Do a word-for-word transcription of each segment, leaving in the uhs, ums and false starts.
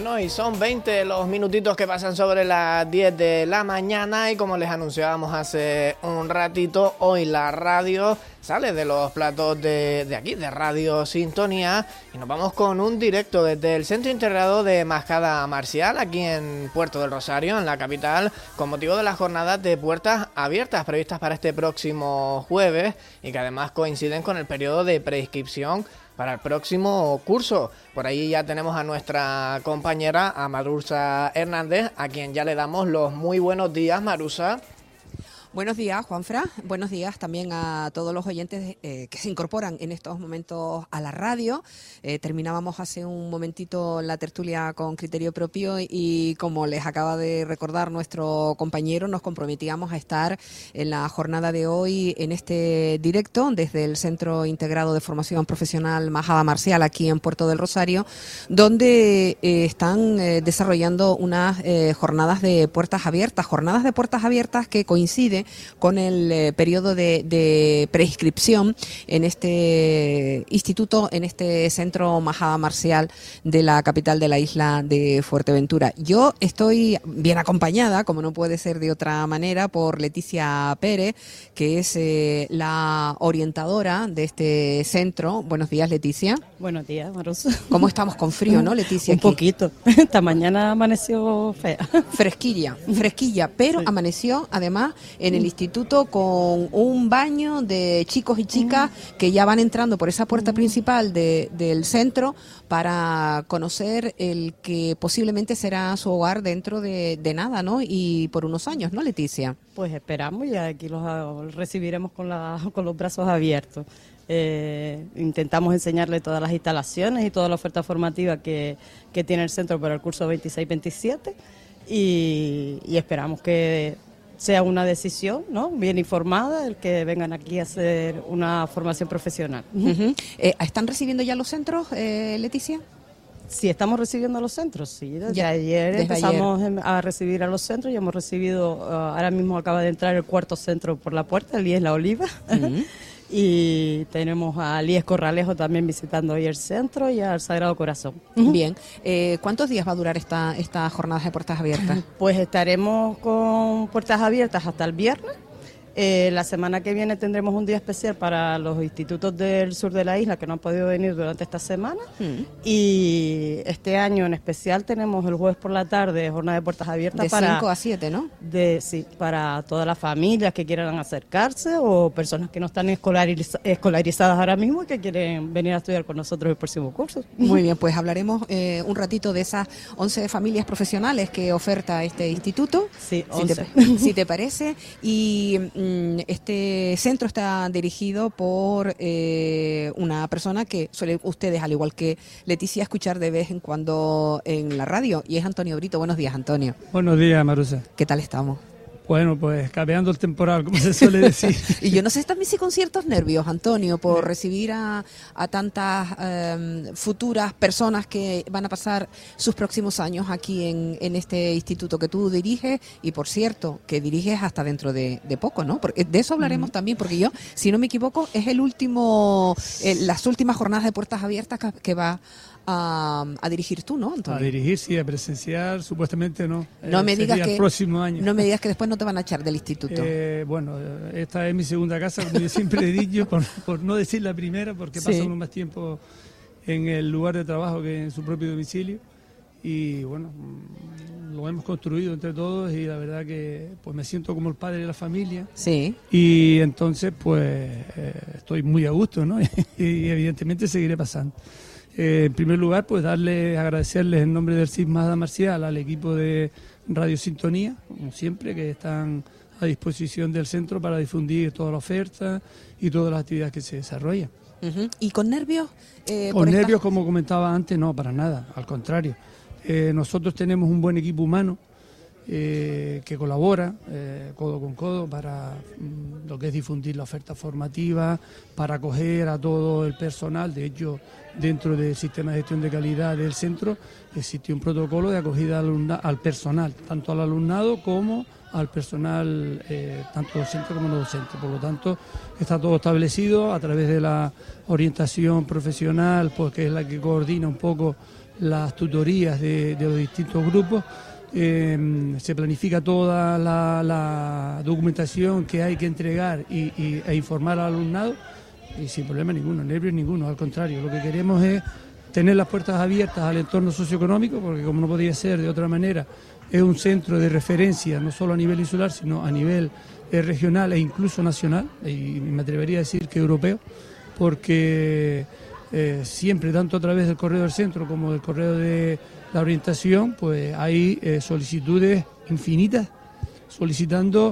Bueno, y son veinte los minutitos que pasan sobre las diez de la mañana y como les anunciábamos hace un ratito, hoy la radio sale de los platos de, de aquí, de Radio Sintonía, y nos vamos con un directo desde el Centro Integrado de Mascada Marcial, aquí en Puerto del Rosario, en la capital, con motivo de las jornadas de puertas abiertas previstas para este próximo jueves y que además coinciden con el periodo de preinscripción para el próximo curso. Por ahí ya tenemos a nuestra compañera, a Marusa Hernández, a quien ya le damos los muy buenos días, Marusa. Buenos días, Juanfra. Buenos días también a todos los oyentes eh, que se incorporan en estos momentos a la radio. Eh, terminábamos hace un momentito la tertulia con criterio propio y, como les acaba de recordar nuestro compañero, nos comprometíamos a estar en la jornada de hoy en este directo desde el Centro Integrado de Formación Profesional Mascada Marcial aquí en Puerto del Rosario, donde eh, están eh, desarrollando unas eh, jornadas de puertas abiertas, jornadas de puertas abiertas que coinciden con el eh, periodo de, de preinscripción en este instituto, en este centro Mascada Marcial de la capital de la isla de Fuerteventura. Yo estoy bien acompañada, como no puede ser de otra manera, por Leticia Pérez, que es eh, la orientadora de este centro. Buenos días, Leticia. Buenos días, Marusa. ¿Cómo estamos con frío, no, Leticia? Un aquí? poquito. Esta mañana amaneció fea. Fresquilla, fresquilla, pero sí. Amaneció además en el instituto con un baño de chicos y chicas que ya van entrando por esa puerta principal de, del centro para conocer el que posiblemente será su hogar dentro de, de nada, ¿no? Y por unos años, ¿no, Leticia? Pues esperamos y aquí los recibiremos con, la, con los brazos abiertos. Eh, intentamos enseñarle todas las instalaciones y toda la oferta formativa que, que tiene el centro para el curso veintiséis veintisiete y, y esperamos que sea una decisión, ¿no?, bien informada, el que vengan aquí a hacer una formación profesional. Uh-huh. eh, ¿Están recibiendo ya los centros, eh, Leticia? Sí, estamos recibiendo a los centros, sí. Desde ya, ayer desde empezamos ayer. a recibir a los centros y hemos recibido, uh, ahora mismo acaba de entrar el cuarto centro por la puerta, el I E S La Oliva. Uh-huh. Y tenemos a I E S Corralejo también visitando hoy el centro y al Sagrado Corazón. Uh-huh. Bien, eh, ¿cuántos días va a durar esta, esta jornada de puertas abiertas? Pues estaremos con puertas abiertas hasta el viernes. Eh, la semana que viene tendremos un día especial para los institutos del sur de la isla que no han podido venir durante esta semana. Mm. Y este año en especial tenemos el jueves por la tarde jornada de puertas abiertas. De para cinco a siete, ¿no? De, sí, para todas las familias que quieran acercarse o personas que no están escolariz- escolarizadas ahora mismo y que quieren venir a estudiar con nosotros el próximo curso. Muy bien, pues hablaremos eh, un ratito de esas once familias profesionales que oferta este instituto. Sí, once. Si te, si te parece. Y este centro está dirigido por eh, una persona que suelen ustedes, al igual que Leticia, escuchar de vez en cuando en la radio, y es Antonio Brito. Buenos días, Antonio. Buenos días, Marusa. ¿Qué tal estamos? Bueno, pues capeando el temporal, como se suele decir. Y yo no sé también si con ciertos nervios, Antonio, por recibir a, a tantas eh, futuras personas que van a pasar sus próximos años aquí en, en este instituto que tú diriges, y por cierto, que diriges hasta dentro de, de poco, ¿no? Porque de eso hablaremos mm. también, porque yo, si no me equivoco, es el último, eh, las últimas jornadas de puertas abiertas que, que va A, a dirigir tú, ¿no, Antonio? A dirigir, sí, a presenciar, supuestamente no. No eh, me digas que el próximo año. No me digas que después no te van a echar del instituto. Eh, bueno, esta es mi segunda casa, como yo siempre he dicho, por, por no decir la primera, porque sí. Pasa uno más tiempo en el lugar de trabajo que en su propio domicilio. Y bueno, lo hemos construido entre todos y la verdad que pues me siento como el padre de la familia. Sí. Y entonces pues eh, estoy muy a gusto, ¿no? Y evidentemente seguiré pasando. Eh, en primer lugar, pues darle, agradecerles en nombre del C I S Mascada Marcial al equipo de Radio Sintonía, como siempre, que están a disposición del centro para difundir toda la oferta y todas las actividades que se desarrollan. Uh-huh. ¿Y con nervios? Eh, con nervios, esta... como comentaba antes, no, para nada, al contrario. Eh, nosotros tenemos un buen equipo humano eh, que colabora eh, codo con codo para mm, lo que es difundir la oferta formativa, para acoger a todo el personal. De hecho, dentro del sistema de gestión de calidad del centro existe un protocolo de acogida al, alumna, al personal, tanto al alumnado como al personal, eh, tanto docente como no docente. Por lo tanto, está todo establecido a través de la orientación profesional, pues, que es la que coordina un poco las tutorías de, de los distintos grupos. Eh, se planifica toda la, la documentación que hay que entregar y, y, e informar al alumnado, y sin problema ninguno, nervios ninguno. Al contrario, lo que queremos es tener las puertas abiertas al entorno socioeconómico, porque como no podía ser de otra manera, es un centro de referencia no solo a nivel insular, sino a nivel eh, regional e incluso nacional, y me atrevería a decir que europeo, porque eh, siempre, tanto a través del correo del centro como del correo de la orientación, pues hay eh, solicitudes infinitas solicitando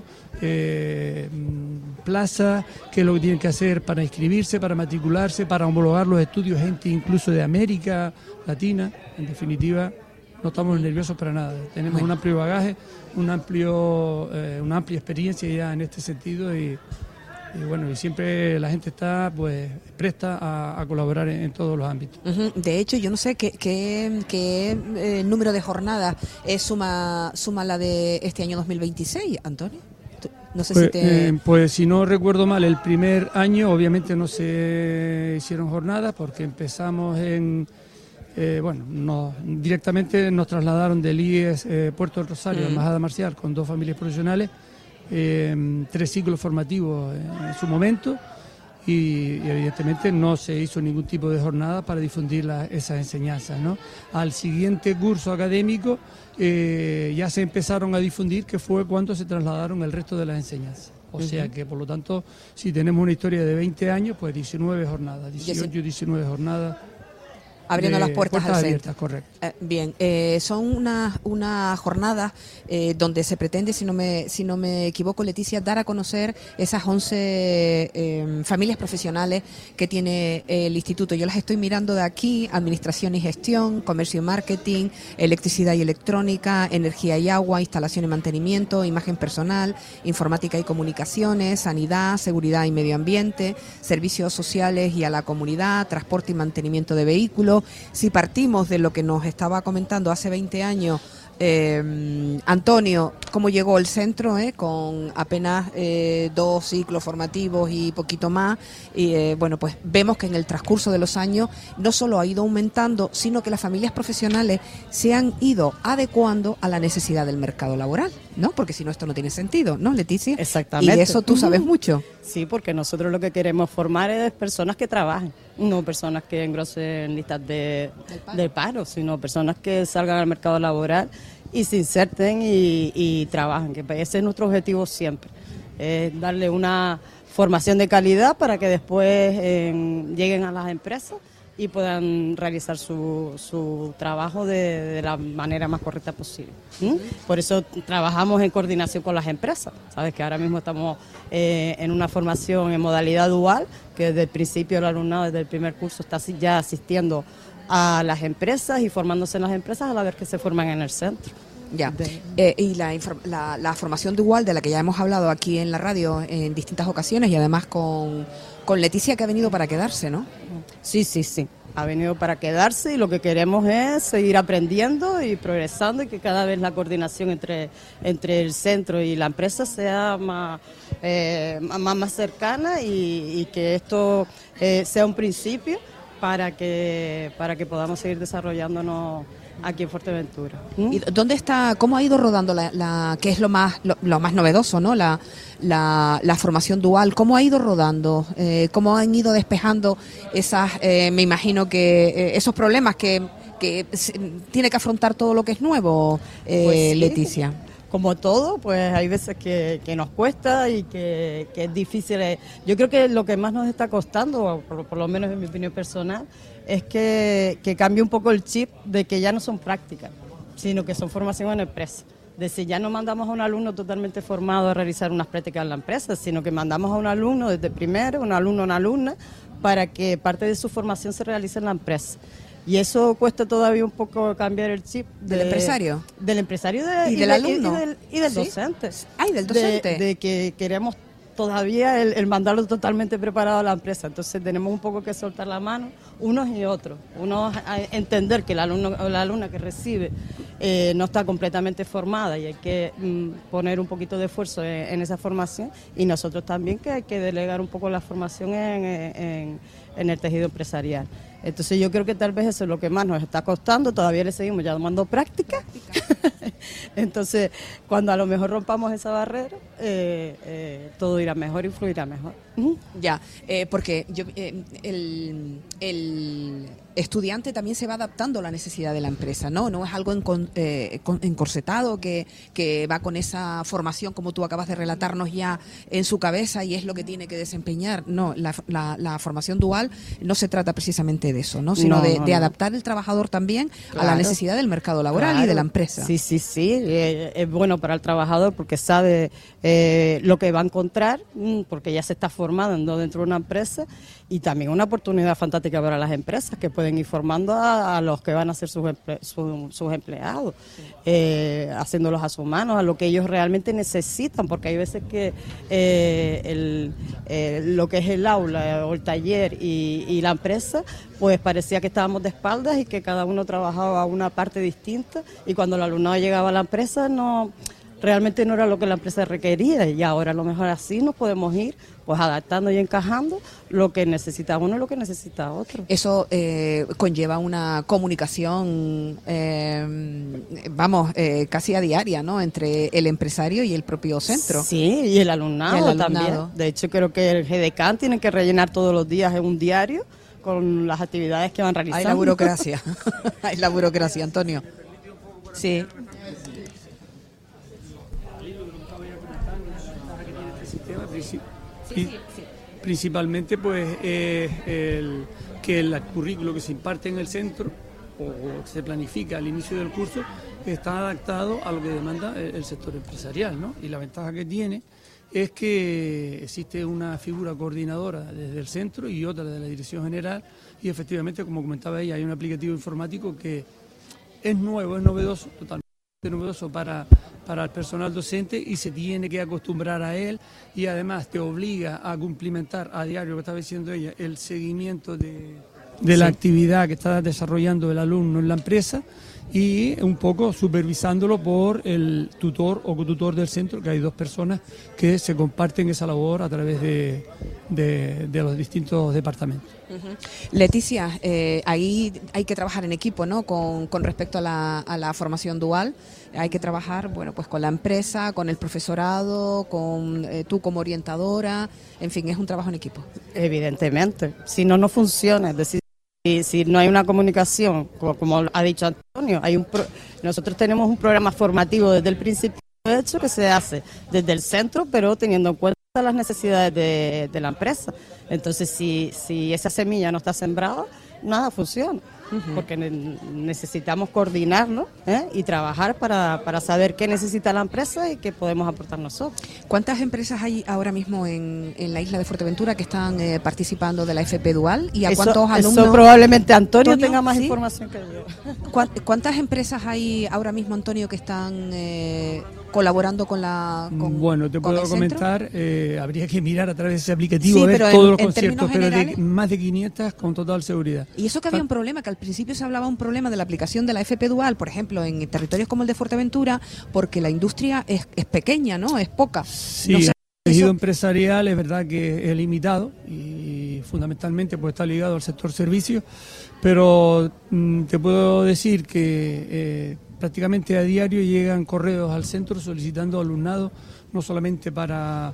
eh, plazas, qué es lo que tienen que hacer para inscribirse, para matricularse, para homologar los estudios, gente incluso de América Latina. En definitiva, no estamos nerviosos para nada. Tenemos bueno. un amplio bagaje, un amplio, eh, una amplia experiencia ya en este sentido, y, y bueno, y siempre la gente está pues presta a, a colaborar en, en todos los ámbitos. Uh-huh. De hecho, yo no sé qué, qué, qué eh, número de jornadas eh, suma, suma la de este año dos mil veintiséis, Antonio. No sé pues, si te... eh, pues si no recuerdo mal, el primer año obviamente no se hicieron jornadas porque empezamos en... Eh, bueno, nos, directamente nos trasladaron del I E S eh, Puerto del Rosario mm. a Majada Marcial con dos familias profesionales, eh, tres ciclos formativos en, en su momento, y, y evidentemente no se hizo ningún tipo de jornada para difundir la, esas enseñanzas, ¿no? Al siguiente curso académico eh, ya se empezaron a difundir, que fue cuando se trasladaron el resto de las enseñanzas. O uh-huh. sea que, por lo tanto, si tenemos una historia de veinte años, pues diecinueve jornadas, dieciocho, diecinueve jornadas. Abriendo las puertas, puertas al abiertas, centro. Correcto. Eh, bien, eh, son unas una jornadas eh, donde se pretende, si no me si no me equivoco, Leticia, dar a conocer esas once eh, familias profesionales que tiene el instituto. Yo las estoy mirando de aquí: administración y gestión, comercio y marketing, electricidad y electrónica, energía y agua, instalación y mantenimiento, imagen personal, informática y comunicaciones, sanidad, seguridad y medio ambiente, servicios sociales y a la comunidad, transporte y mantenimiento de vehículos. Si partimos de lo que nos estaba comentando hace veinte años, eh, Antonio, cómo llegó el centro, eh, con apenas eh, dos ciclos formativos y poquito más, y eh, bueno, pues vemos que en el transcurso de los años no solo ha ido aumentando, sino que las familias profesionales se han ido adecuando a la necesidad del mercado laboral, ¿no? Porque si no, esto no tiene sentido, ¿no, Leticia? Exactamente. Y de eso tú sabes mucho. Sí, porque nosotros lo que queremos formar es personas que trabajen, no personas que engrosen listas de, del, paro. del paro, sino personas que salgan al mercado laboral y se inserten y, y trabajen, que ese es nuestro objetivo siempre, es darle una formación de calidad para que después eh, lleguen a las empresas y puedan realizar su, su trabajo de, de la manera más correcta posible. ¿Mm? Por eso trabajamos en coordinación con las empresas. Sabes que ahora mismo estamos eh, en una formación en modalidad dual, que desde el principio el alumnado, desde el primer curso, está ya asistiendo a las empresas y formándose en las empresas a la vez que se forman en el centro. Ya, eh, y la, la, la formación dual de la que ya hemos hablado aquí en la radio en distintas ocasiones, y además con, con Leticia, que ha venido para quedarse, ¿no? Sí, sí, sí, ha venido para quedarse, y lo que queremos es seguir aprendiendo y progresando, y que cada vez la coordinación entre, entre el centro y la empresa sea más, eh, más, más cercana, y, y que esto eh, sea un principio para que, para que podamos seguir desarrollándonos aquí en Fuerteventura. ¿Mm? ¿Y dónde está, cómo ha ido rodando la, la qué es lo más lo, lo más novedoso, ¿no? La, la, la formación dual, ¿cómo ha ido rodando? Eh, ¿Cómo han ido despejando esas, eh, me imagino que eh, esos problemas que, que tiene que afrontar todo lo que es nuevo, eh, pues sí. Leticia? Como todo, pues hay veces que, que nos cuesta y que, que es difícil. Yo creo que lo que más nos está costando, por, por lo menos en mi opinión personal, es que, que cambie un poco el chip de que ya no son prácticas, sino que son formación en empresa. Es decir, ya no mandamos a un alumno totalmente formado a realizar unas prácticas en la empresa, sino que mandamos a un alumno desde primero, un alumno o una alumna, para que parte de su formación se realice en la empresa. Y eso cuesta todavía un poco cambiar el chip. De, ¿Del empresario? Del empresario de, ¿Y, y del de, alumno? Y, y del, y del ¿Sí? docente. Ay, del docente. De, de que queremos todavía el, el mandarlo totalmente preparado a la empresa. Entonces tenemos un poco que soltar la mano unos y otros. Unos a entender que el alumno o la alumna que recibe eh, no está completamente formada y hay que mm, poner un poquito de esfuerzo en, en esa formación, y nosotros también que hay que delegar un poco la formación en, en, en el tejido empresarial. Entonces yo creo que tal vez eso es lo que más nos está costando, todavía le seguimos llamando práctica. Entonces cuando a lo mejor rompamos esa barrera, eh, eh, todo irá mejor y fluirá mejor. Uh-huh. Ya, eh, porque yo, eh, el, el estudiante también se va adaptando a la necesidad de la empresa, ¿no? No es algo encon, eh, con, encorsetado que, que va con esa formación, como tú acabas de relatarnos, ya en su cabeza y es lo que tiene que desempeñar. No, la, la, la formación dual no se trata precisamente de eso, ¿no? Sino no, de, no, de adaptar el trabajador también claro. a la necesidad del mercado laboral claro. y de la empresa. Sí, sí, sí, eh, es bueno para el trabajador porque sabe eh, lo que va a encontrar, porque ya se está formando dentro de una empresa, y también una oportunidad fantástica para las empresas que pueden ir formando a, a los que van a ser sus, emple, su, sus empleados, sí. eh, haciéndolos a sus manos, a lo que ellos realmente necesitan, porque hay veces que eh, el, eh, lo que es el aula o el taller y, y la empresa, pues parecía que estábamos de espaldas y que cada uno trabajaba una parte distinta, y cuando el alumnado llegaba a la empresa no... realmente no era lo que la empresa requería, y ahora a lo mejor así nos podemos ir pues adaptando y encajando lo que necesita uno y lo que necesita otro. Eso eh, conlleva una comunicación, eh, vamos, eh, casi a diaria, ¿no? Entre el empresario y el propio centro. Sí, y el alumnado, y el alumnado. también. De hecho, creo que el G D C A N tiene que rellenar todos los días en un diario con las actividades que van realizando. Hay la burocracia, hay la burocracia, Antonio. Sí. Sí, sí, sí. Principalmente pues eh, el, que el currículo que se imparte en el centro o se planifica al inicio del curso está adaptado a lo que demanda el, el sector empresarial, ¿no? Y la ventaja que tiene es que existe una figura coordinadora desde el centro y otra de la dirección general, y efectivamente, como comentaba ella, hay un aplicativo informático que es nuevo, es novedoso, totalmente novedoso para, para el personal docente, y se tiene que acostumbrar a él, y además te obliga a cumplimentar a diario, lo que estaba diciendo ella, el seguimiento de, de sí. la actividad que está desarrollando el alumno en la empresa, y un poco supervisándolo por el tutor o cotutor del centro, que hay dos personas que se comparten esa labor a través de, de, de los distintos departamentos. Uh-huh. Leticia, eh, ahí hay que trabajar en equipo, ¿no? Con, con respecto a la, a la formación dual, hay que trabajar, bueno, pues con la empresa, con el profesorado, con eh, tú como orientadora, en fin, es un trabajo en equipo. Evidentemente, si no, no funciona, es decir, si, si no hay una comunicación, como, como ha dicho Antonio, hay un pro, nosotros tenemos un programa formativo desde el principio, de hecho, que se hace desde el centro, pero teniendo en cuenta las necesidades de, de la empresa. Entonces, si, si esa semilla no está sembrada, nada funciona. Uh-huh. Porque ne- necesitamos coordinarnos ¿eh? y trabajar para, para saber qué necesita la empresa y qué podemos aportar nosotros. ¿Cuántas empresas hay ahora mismo en, en la isla de Fuerteventura que están eh, participando de la F P Dual? ¿Y a eso, cuántos alumnos? Eso probablemente Antonio, Antonio tenga más ¿sí? información que yo. ¿Cuántas empresas hay ahora mismo, Antonio, que están eh, colaborando con la con, Bueno, te con puedo el comentar, eh, habría que mirar a través de ese aplicativo, sí, ver pero todos en, los en conciertos, pero generales, de más de quinientas con total seguridad. Y eso que había un problema, que al principio se hablaba un problema de la aplicación de la F P Dual, por ejemplo, en territorios como el de Fuerteventura, porque la industria es, es pequeña, ¿no? Es poca. Sí, no sé, el tejido eso... empresarial es verdad que es limitado y fundamentalmente pues está ligado al sector servicios, pero mm, te puedo decir que eh, prácticamente a diario llegan correos al centro solicitando alumnado, no solamente para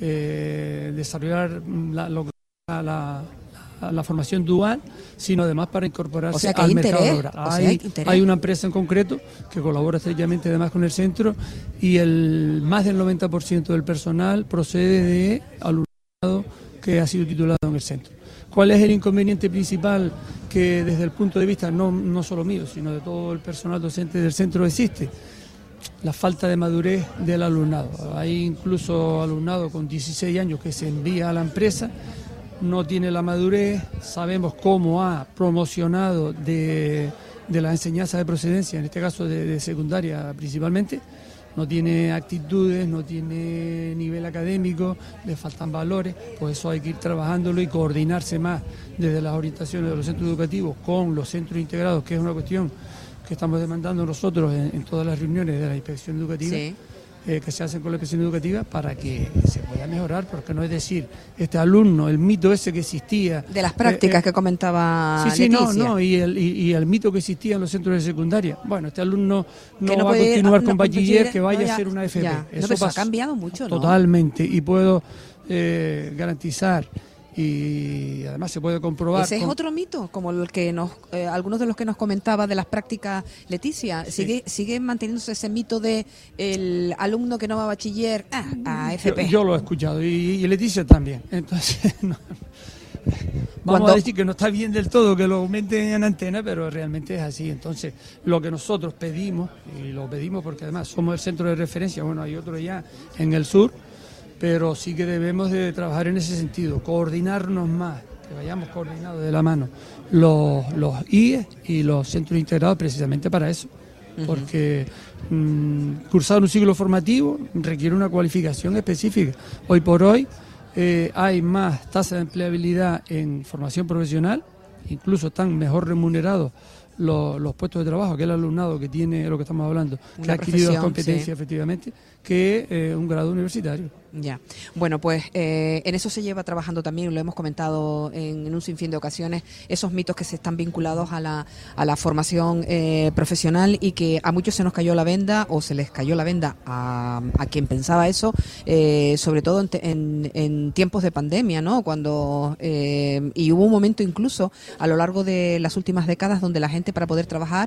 eh, desarrollar la, lo, la, la la formación dual, sino además para incorporarse o sea, que al hay mercado interés, laboral. O sea, hay, hay, hay una empresa en concreto que colabora estrechamente además con el centro, y el más del noventa por ciento del personal procede de alumnado que ha sido titulado en el centro. ¿Cuál es el inconveniente principal que desde el punto de vista no, no solo mío, sino de todo el personal docente del centro existe? La falta de madurez del alumnado. Hay incluso alumnado con dieciséis años que se envía a la empresa no tiene la madurez, sabemos cómo ha promocionado de, de la enseñanza de procedencia, en este caso de, de secundaria principalmente, no tiene actitudes, no tiene nivel académico, le faltan valores, pues eso hay que ir trabajándolo y coordinarse más desde las orientaciones de los centros educativos con los centros integrados, que es una cuestión que estamos demandando nosotros en, en todas las reuniones de la inspección educativa. Sí. Eh, que se hacen con la inspección educativa para que se pueda mejorar, porque no es decir, este alumno, el mito ese que existía... De las prácticas eh, eh, que comentaba Sí, sí, Leticia. no, no, y el, y, y el mito que existía en los centros de secundaria. Bueno, este alumno no, no va puede, a continuar no, con bachiller, no, que vaya no, ya, a ser una F P. Ya. Eso, no, eso pasa, ha cambiado mucho, ¿no? Totalmente, y puedo eh, garantizar... y además se puede comprobar. Ese es con... otro mito, como el que nos, eh, algunos de los que nos comentaba de las prácticas Leticia. Sigue, sí. sigue manteniéndose ese mito de el alumno que no va a bachiller ah, a F P. Yo, yo lo he escuchado y, y Leticia también. Entonces, no. Vamos Cuando... a decir que no está bien del todo que lo aumenten en antena, pero realmente es así. Entonces, lo que nosotros pedimos, y lo pedimos porque además somos el centro de referencia, bueno, hay otro ya en el sur, pero sí que debemos de trabajar en ese sentido, coordinarnos más, que vayamos coordinados de la mano los, los I E y los centros integrados precisamente para eso, uh-huh. porque mmm, cursar un ciclo formativo requiere una cualificación específica. Hoy por hoy eh, hay más tasa de empleabilidad en formación profesional, incluso están mejor remunerados los, los puestos de trabajo que el alumnado que tiene lo que estamos hablando, una que ha adquirido las competencias sí. efectivamente, que eh, un grado universitario. Ya, bueno, pues eh, en eso se lleva trabajando también, lo hemos comentado en, en un sinfín de ocasiones, esos mitos que se están vinculados a la, a la formación eh, profesional y que a muchos se nos cayó la venda o se les cayó la venda a, a quien pensaba eso, eh, sobre todo en, en, en tiempos de pandemia, ¿no? Cuando eh, y hubo un momento incluso a lo largo de las últimas décadas donde la gente para poder trabajar,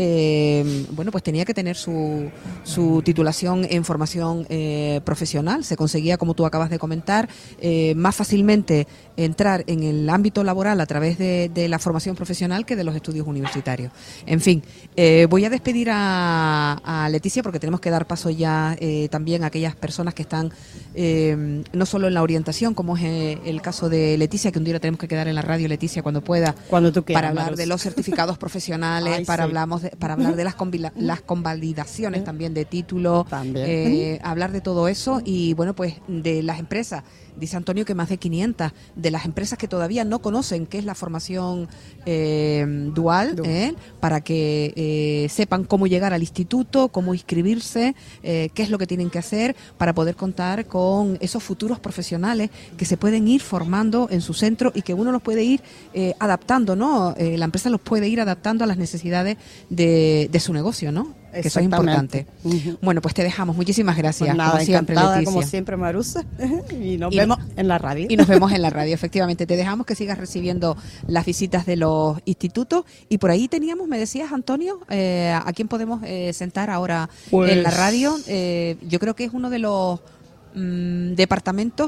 eh, bueno, pues tenía que tener su, su titulación en formación eh, profesional, se conseguía conseguía, como tú acabas de comentar, eh, más fácilmente entrar en el ámbito laboral a través de, de la formación profesional que de los estudios universitarios. En fin, eh, voy a despedir a, a Leticia porque tenemos que dar paso ya eh, también a aquellas personas que están eh, no solo en la orientación, como es eh, el caso de Leticia, que un día tenemos que quedar en la radio, Leticia, cuando pueda, cuando tú quieras, para hablar Maros. de los certificados profesionales, Ay, para, sí. hablamos de, para hablar de las, convila, las convalidaciones también de título, también. Eh, hablar de todo eso y bueno, pues de las empresas. Dice Antonio que más de quinientas de las empresas que todavía no conocen qué es la formación eh, dual, eh, para que eh, sepan cómo llegar al instituto, cómo inscribirse, eh, qué es lo que tienen que hacer para poder contar con esos futuros profesionales que se pueden ir formando en su centro y que uno los puede ir eh, adaptando, ¿no? Eh, la empresa los puede ir adaptando a las necesidades de, de su negocio, ¿no? Que eso es importante. Uh-huh. Bueno, pues te dejamos. Muchísimas gracias. Pues nada, como siempre, Leticia. Como siempre, Marusa. Y nos y vemos en la radio. Y nos vemos en la radio, efectivamente. Te dejamos que sigas recibiendo las visitas de los institutos. Y por ahí teníamos, me decías, Antonio, eh, ¿a quién podemos eh, sentar ahora pues... en la radio? Eh, yo creo que es uno de los mmm, departamentos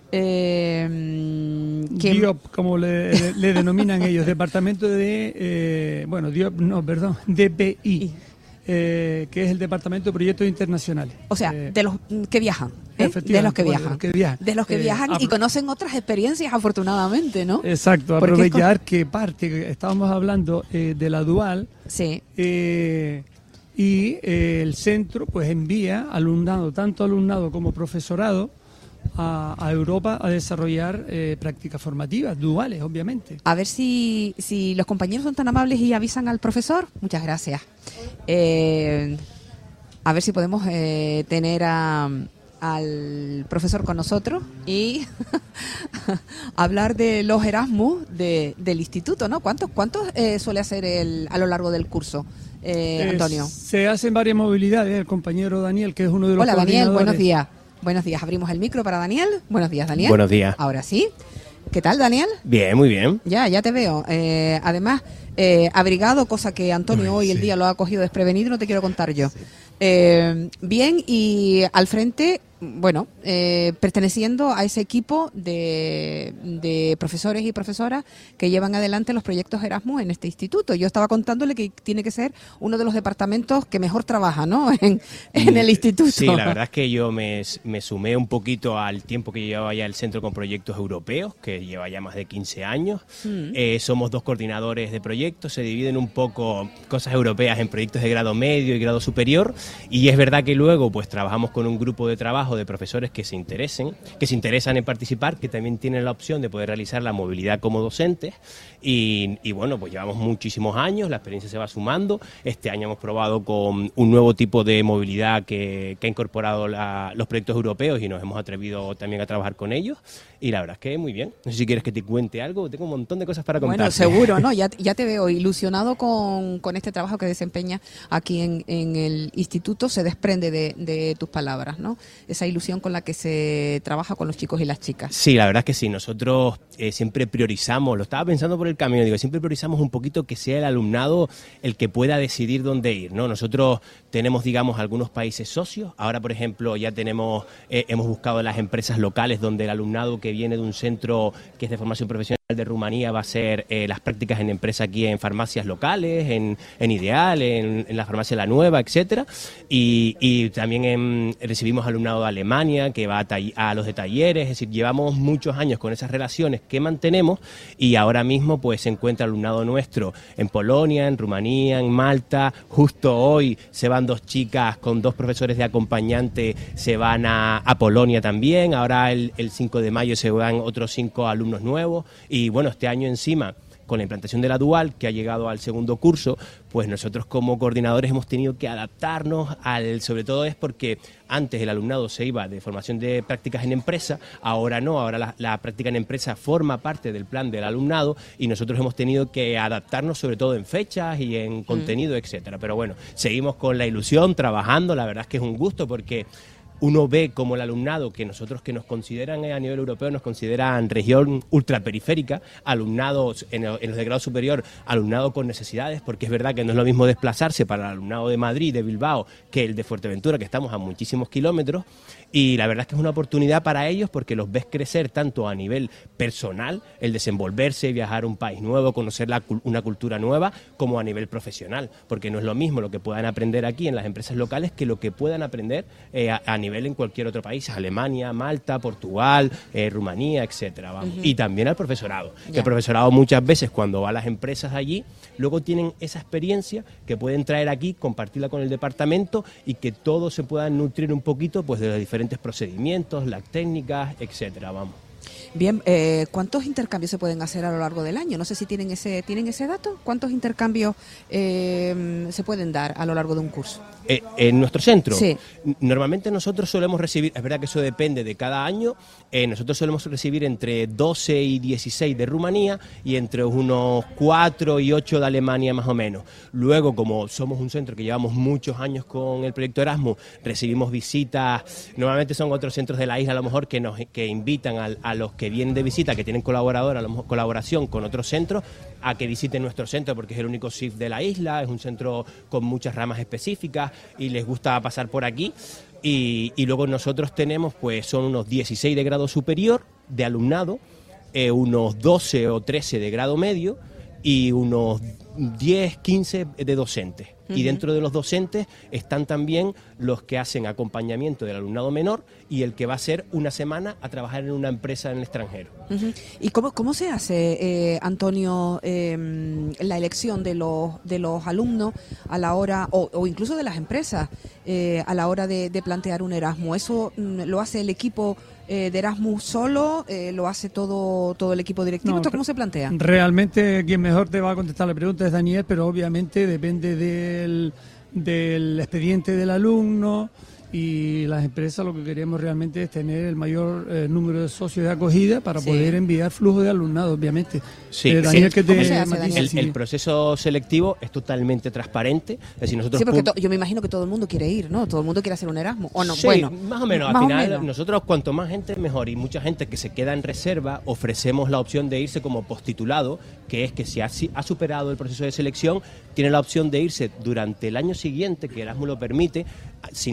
Eh, que... Diop, como le, le, le denominan ellos, departamento de, eh, bueno, Diop, no, perdón, D P I. Eh, que es el Departamento de Proyectos Internacionales. O sea, eh, de los que viajan. ¿eh? De los que bueno, viajan. De los que viajan, de los que eh, viajan y conocen otras experiencias, afortunadamente, ¿no? Exacto, aprovechar que parte, que estábamos hablando eh, de la dual, sí. eh, y eh, el centro pues envía alumnado, tanto alumnado como profesorado, A, a Europa a desarrollar eh, prácticas formativas, duales, obviamente. A ver si, si los compañeros son tan amables y avisan al profesor. Muchas gracias. Eh, a ver si podemos eh, tener a, al profesor con nosotros y hablar de los Erasmus de, del instituto, ¿no? ¿Cuántos, cuántos eh, suele hacer el, a lo largo del curso, eh, Antonio? Eh, se hacen varias movilidades. El compañero Daniel, que es uno de los Hola, Daniel, coordinadores. buenos días. Buenos días, abrimos el micro para Daniel. Buenos días, Daniel. Buenos días. Ahora sí. ¿Qué tal, Daniel? Bien, muy bien. Ya, ya te veo. Eh, además, eh, abrigado, cosa que Antonio Uy, hoy sí. el día lo ha cogido desprevenido, no te quiero contar yo. Sí. Eh, bien, y al frente bueno, eh, perteneciendo a ese equipo de, de profesores y profesoras que llevan adelante los proyectos Erasmus en este instituto. Yo estaba contándole que tiene que ser uno de los departamentos que mejor trabaja, ¿no?, en, en el instituto. Sí, la verdad es que yo me, me sumé un poquito al tiempo que llevaba ya el centro con proyectos europeos, que lleva ya más de quince años. Mm. Eh, somos dos coordinadores de proyectos, se dividen un poco cosas europeas en proyectos de grado medio y grado superior, y es verdad que luego pues trabajamos con un grupo de trabajo de profesores que se interesen, que se interesan en participar, que también tienen la opción de poder realizar la movilidad como docentes, y, y bueno, pues llevamos muchísimos años, la experiencia se va sumando. Este año hemos probado con un nuevo tipo de movilidad que, que ha incorporado la, los proyectos europeos y nos hemos atrevido también a trabajar con ellos, y la verdad es que muy bien. No sé si quieres que te cuente algo, tengo un montón de cosas para contar. Bueno, seguro, ¿no? Ya, ya te veo ilusionado con, con este trabajo que desempeñas aquí en, en el instituto, se desprende de, de tus palabras, ¿no? Esa ilusión con la que se trabaja con los chicos y las chicas. Sí, la verdad es que sí, nosotros eh, siempre priorizamos, lo estaba pensando por el camino, digo, siempre priorizamos un poquito que sea el alumnado el que pueda decidir dónde ir, ¿no? Nosotros tenemos, digamos, algunos países socios, ahora, por ejemplo, ya tenemos, eh, hemos buscado las empresas locales donde el alumnado que viene de un centro que es de formación profesional de Rumanía va a hacer eh, las prácticas en empresa aquí en farmacias locales, en, en Ideal, en, en la farmacia La Nueva, etcétera, y, y también en, recibimos alumnado de Alemania que va a, a los de talleres, es decir, llevamos muchos años con esas relaciones que mantenemos, y ahora mismo pues se encuentra alumnado nuestro en Polonia, en Rumanía, en Malta. Justo hoy se van dos chicas con dos profesores de acompañante, se van a, a Polonia también, ahora el, el cinco de mayo se van otros cinco alumnos nuevos, y bueno, este año encima, con la implantación de la Dual, que ha llegado al segundo curso, pues nosotros como coordinadores hemos tenido que adaptarnos al, sobre todo es porque antes el alumnado se iba de formación de prácticas en empresa, ahora no, ahora la, la práctica en empresa forma parte del plan del alumnado, y nosotros hemos tenido que adaptarnos sobre todo en fechas y en contenido, mm. etcétera. Pero bueno, seguimos con la ilusión, trabajando, la verdad es que es un gusto porque uno ve como el alumnado, que nosotros que nos consideran a nivel europeo, nos consideran región ultraperiférica, alumnados en, en los de grado superior, alumnado con necesidades, porque es verdad que no es lo mismo desplazarse para el alumnado de Madrid, de Bilbao, que el de Fuerteventura, que estamos a muchísimos kilómetros, y la verdad es que es una oportunidad para ellos porque los ves crecer tanto a nivel personal, el desenvolverse, viajar a un país nuevo, conocer la, una cultura nueva, como a nivel profesional, porque no es lo mismo lo que puedan aprender aquí en las empresas locales que lo que puedan aprender eh, a, a nivel nivel en cualquier otro país, Alemania, Malta, Portugal, eh, Rumanía, etcétera, vamos. Uh-huh. Y también al profesorado. Yeah. El profesorado muchas veces cuando va a las empresas allí, luego tienen esa experiencia que pueden traer aquí, compartirla con el departamento y que todos se puedan nutrir un poquito pues de los diferentes procedimientos, las técnicas, etcétera, vamos. Bien, eh, ¿cuántos intercambios se pueden hacer a lo largo del año? No sé si tienen ese tienen ese dato. ¿Cuántos intercambios eh, se pueden dar a lo largo de un curso? Eh, ¿En nuestro centro? Sí. Normalmente nosotros solemos recibir, es verdad que eso depende de cada año, eh, nosotros solemos recibir entre doce y dieciséis de Rumanía y entre unos cuatro y ocho de Alemania más o menos. Luego, como somos un centro que llevamos muchos años con el proyecto Erasmus, recibimos visitas, normalmente son otros centros de la isla a lo mejor que nos que invitan a, a los que vienen de visita, que tienen colaborador, a lo mejor colaboración con otros centros, a que visiten nuestro centro porque es el único S I F de la isla, es un centro con muchas ramas específicas y les gusta pasar por aquí. Y, y luego nosotros tenemos, pues son unos dieciséis de grado superior de alumnado, eh, unos doce o trece de grado medio y unos diez, quince de docentes. Uh-huh. Y dentro de los docentes están también los que hacen acompañamiento del alumnado menor y el que va a ser una semana a trabajar en una empresa en el extranjero. Uh-huh. ¿Y cómo, cómo se hace, eh, Antonio, eh, la elección de los de los alumnos a la hora, o, o incluso de las empresas, eh, a la hora de, de plantear un Erasmus? ¿Eso mm, lo hace el equipo eh, de Erasmus solo? Eh, ¿Lo hace todo, todo el equipo directivo? No, ¿cómo se plantea? Realmente quien mejor te va a contestar la pregunta es Daniel, pero obviamente depende del, del expediente del alumno, y las empresas lo que queremos realmente es tener el mayor eh, número de socios de acogida para sí. poder enviar flujo de alumnado, obviamente. Sí, eh, Daniel, sí. que te ¿Cómo se hace, Daniel? El, el proceso selectivo es totalmente transparente. Es decir, nosotros sí, porque to- yo me imagino que todo el mundo quiere ir, ¿no? Todo el mundo quiere hacer un Erasmus, ¿o no? Sí, bueno, más o menos. Al final, menos. Nosotros cuanto más gente mejor, y mucha gente que se queda en reserva, ofrecemos la opción de irse como postitulado, que es que si ha, ha superado el proceso de selección, tiene la opción de irse durante el año siguiente, que Erasmus lo permite. Si no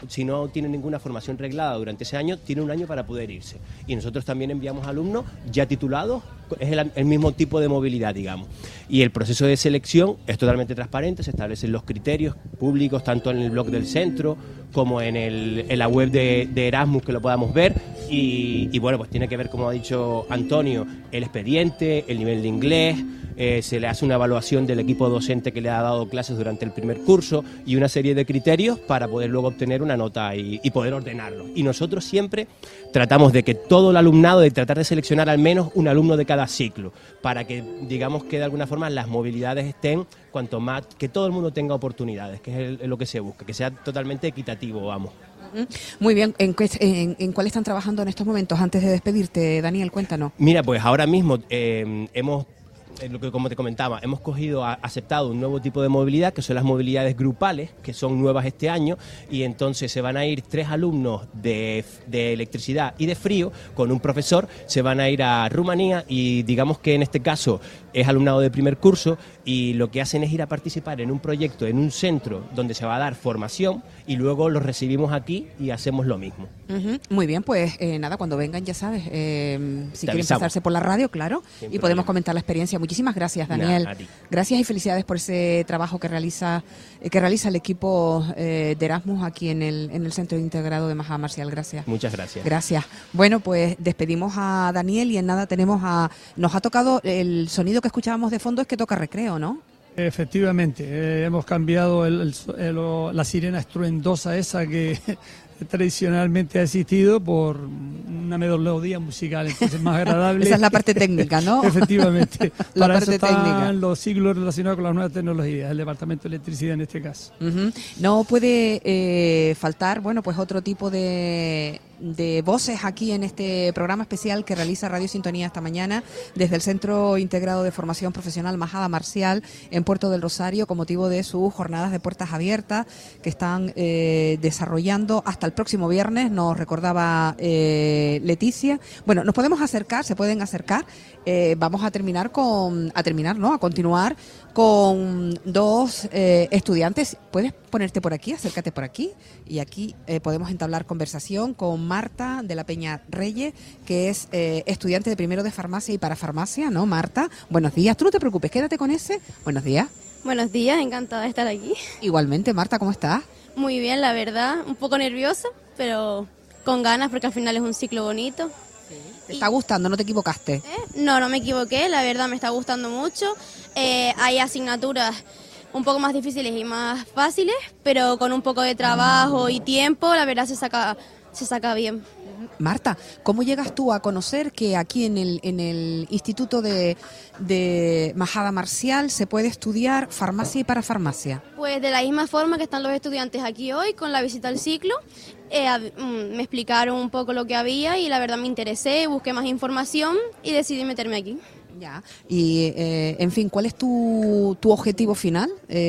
si no tiene ninguna formación reglada durante ese año, tiene un año para poder irse. Y nosotros también enviamos alumnos ya titulados, es el, el mismo tipo de movilidad, digamos. Y el proceso de selección es totalmente transparente, se establecen los criterios públicos, tanto en el blog del centro como en, el, en la web de, de Erasmus, que lo podamos ver. Y, y bueno, pues tiene que ver, como ha dicho Antonio, el expediente, el nivel de inglés, eh, se le hace una evaluación del equipo docente que le ha dado clases durante el primer curso y una serie de criterios para poder luego obtener una nota y, y poder ordenarlo. Y nosotros siempre tratamos de que todo el alumnado, de tratar de seleccionar al menos un alumno de cada ciclo, para que, digamos, que de alguna forma las movilidades estén cuanto más, que todo el mundo tenga oportunidades, que es el, lo que se busca, que sea totalmente equitativo, vamos. Muy bien, ¿En, en, ¿en cuál están trabajando en estos momentos? Antes de despedirte, Daniel, cuéntanos. Mira, pues ahora mismo eh, hemos... lo que como te comentaba, hemos cogido, a, aceptado un nuevo tipo de movilidad, que son las movilidades grupales, que son nuevas este año, y entonces se van a ir tres alumnos de, de electricidad y de frío, con un profesor, se van a ir a Rumanía, y digamos que en este caso es alumnado de primer curso, y lo que hacen es ir a participar en un proyecto, en un centro, donde se va a dar formación, y luego los recibimos aquí y hacemos lo mismo. Uh-huh. Muy bien, pues eh, nada, cuando vengan ya sabes, eh, si Te quieren avisamos. pasarse por la radio, claro, Sin y problema. podemos comentar la experiencia. Muchísimas gracias, Daniel. Nah, a ti. Gracias y felicidades por ese trabajo que realiza eh, que realiza el equipo eh, de Erasmus aquí en el, en el Centro Integrado de Majada Marcial. Gracias. Muchas gracias. Gracias. Bueno, pues despedimos a Daniel y en nada tenemos a... Nos ha tocado, el sonido que escuchábamos de fondo es que toca recreo, ¿no? Efectivamente, eh, hemos cambiado el, el, el, la sirena estruendosa esa que tradicionalmente ha existido por una melodía musical entonces más agradable. Esa es la parte técnica, ¿no? Efectivamente. La Para parte eso están técnica. los siglos relacionados con las nuevas tecnologías, el Departamento de Electricidad en este caso. Uh-huh. No puede eh, faltar, bueno, pues otro tipo de, de voces aquí en este programa especial que realiza Radio Sintonía esta mañana desde el Centro Integrado de Formación Profesional Majada Marcial en Puerto del Rosario con motivo de sus jornadas de puertas abiertas que están eh, desarrollando hasta el próximo viernes, nos recordaba eh, Leticia. Bueno, nos podemos acercar, se pueden acercar. Eh, vamos a terminar con, a terminar, ¿no? A continuar con dos eh, estudiantes. ¿Puedes ponerte por aquí? Acércate por aquí. Y aquí eh, podemos entablar conversación con Marta de la Peña Reyes, que es eh, estudiante de primero de farmacia y parafarmacia, ¿no, Marta? Buenos días. Tú no te preocupes, quédate con ese. Buenos días. Buenos días, encantada de estar aquí. Igualmente, Marta, ¿cómo estás? Muy bien, la verdad, un poco nerviosa, pero con ganas porque al final es un ciclo bonito. ¿Te está gustando? ¿No te equivocaste? ¿Eh? No, no me equivoqué, la verdad me está gustando mucho. Eh, hay asignaturas un poco más difíciles y más fáciles, pero con un poco de trabajo y tiempo, la verdad se saca, se saca bien. Marta, ¿cómo llegas tú a conocer que aquí en el, en el Instituto de, de Majada Marcial se puede estudiar farmacia y parafarmacia? Pues de la misma forma que están los estudiantes aquí hoy con la visita al ciclo, eh, a- mm, me explicaron un poco lo que había y la verdad me interesé, busqué más información y decidí meterme aquí. Ya. Y, eh, en fin, ¿cuál es tu, tu objetivo final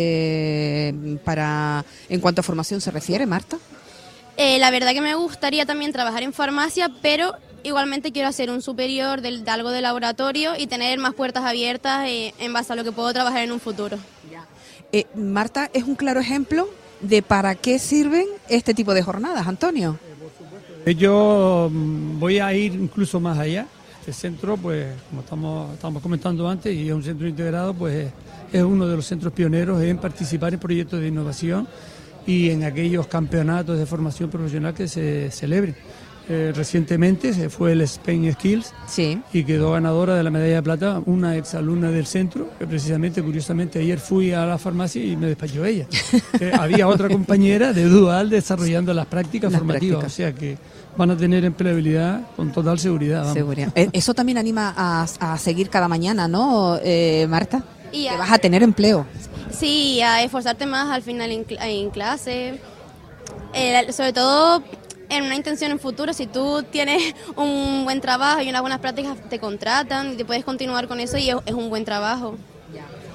eh, para en cuanto a formación se refiere, Marta? Eh, la verdad que me gustaría también trabajar en farmacia, pero igualmente quiero hacer un superior del- de, algo de laboratorio y tener más puertas abiertas eh, en base a lo que puedo trabajar en un futuro. Eh, Marta es un claro ejemplo de para qué sirven este tipo de jornadas, Antonio. Yo mm, voy a ir incluso más allá. Este centro, pues, como estamos, estamos comentando antes, y es un centro integrado, pues es uno de los centros pioneros en participar en proyectos de innovación y en aquellos campeonatos de formación profesional que se celebren. Eh, recientemente se fue el Spain Skills Sí. y quedó ganadora de la medalla de plata una exalumna del centro, que precisamente, curiosamente, ayer fui a la farmacia y me despachó ella. Eh, había otra compañera de Dual desarrollando las prácticas Las formativas, prácticas. o sea que van a tener empleabilidad con total seguridad. vamos. Seguridad. Eh, Eso también anima a, a seguir cada mañana, ¿no, eh, Marta? Y Que a- vas a tener empleo. Sí, a esforzarte más al final en, cl- en clase, Eh, sobre todo en una intención en futuro, si tú tienes un buen trabajo y unas buenas prácticas, te contratan y te puedes continuar con eso y es, es un buen trabajo.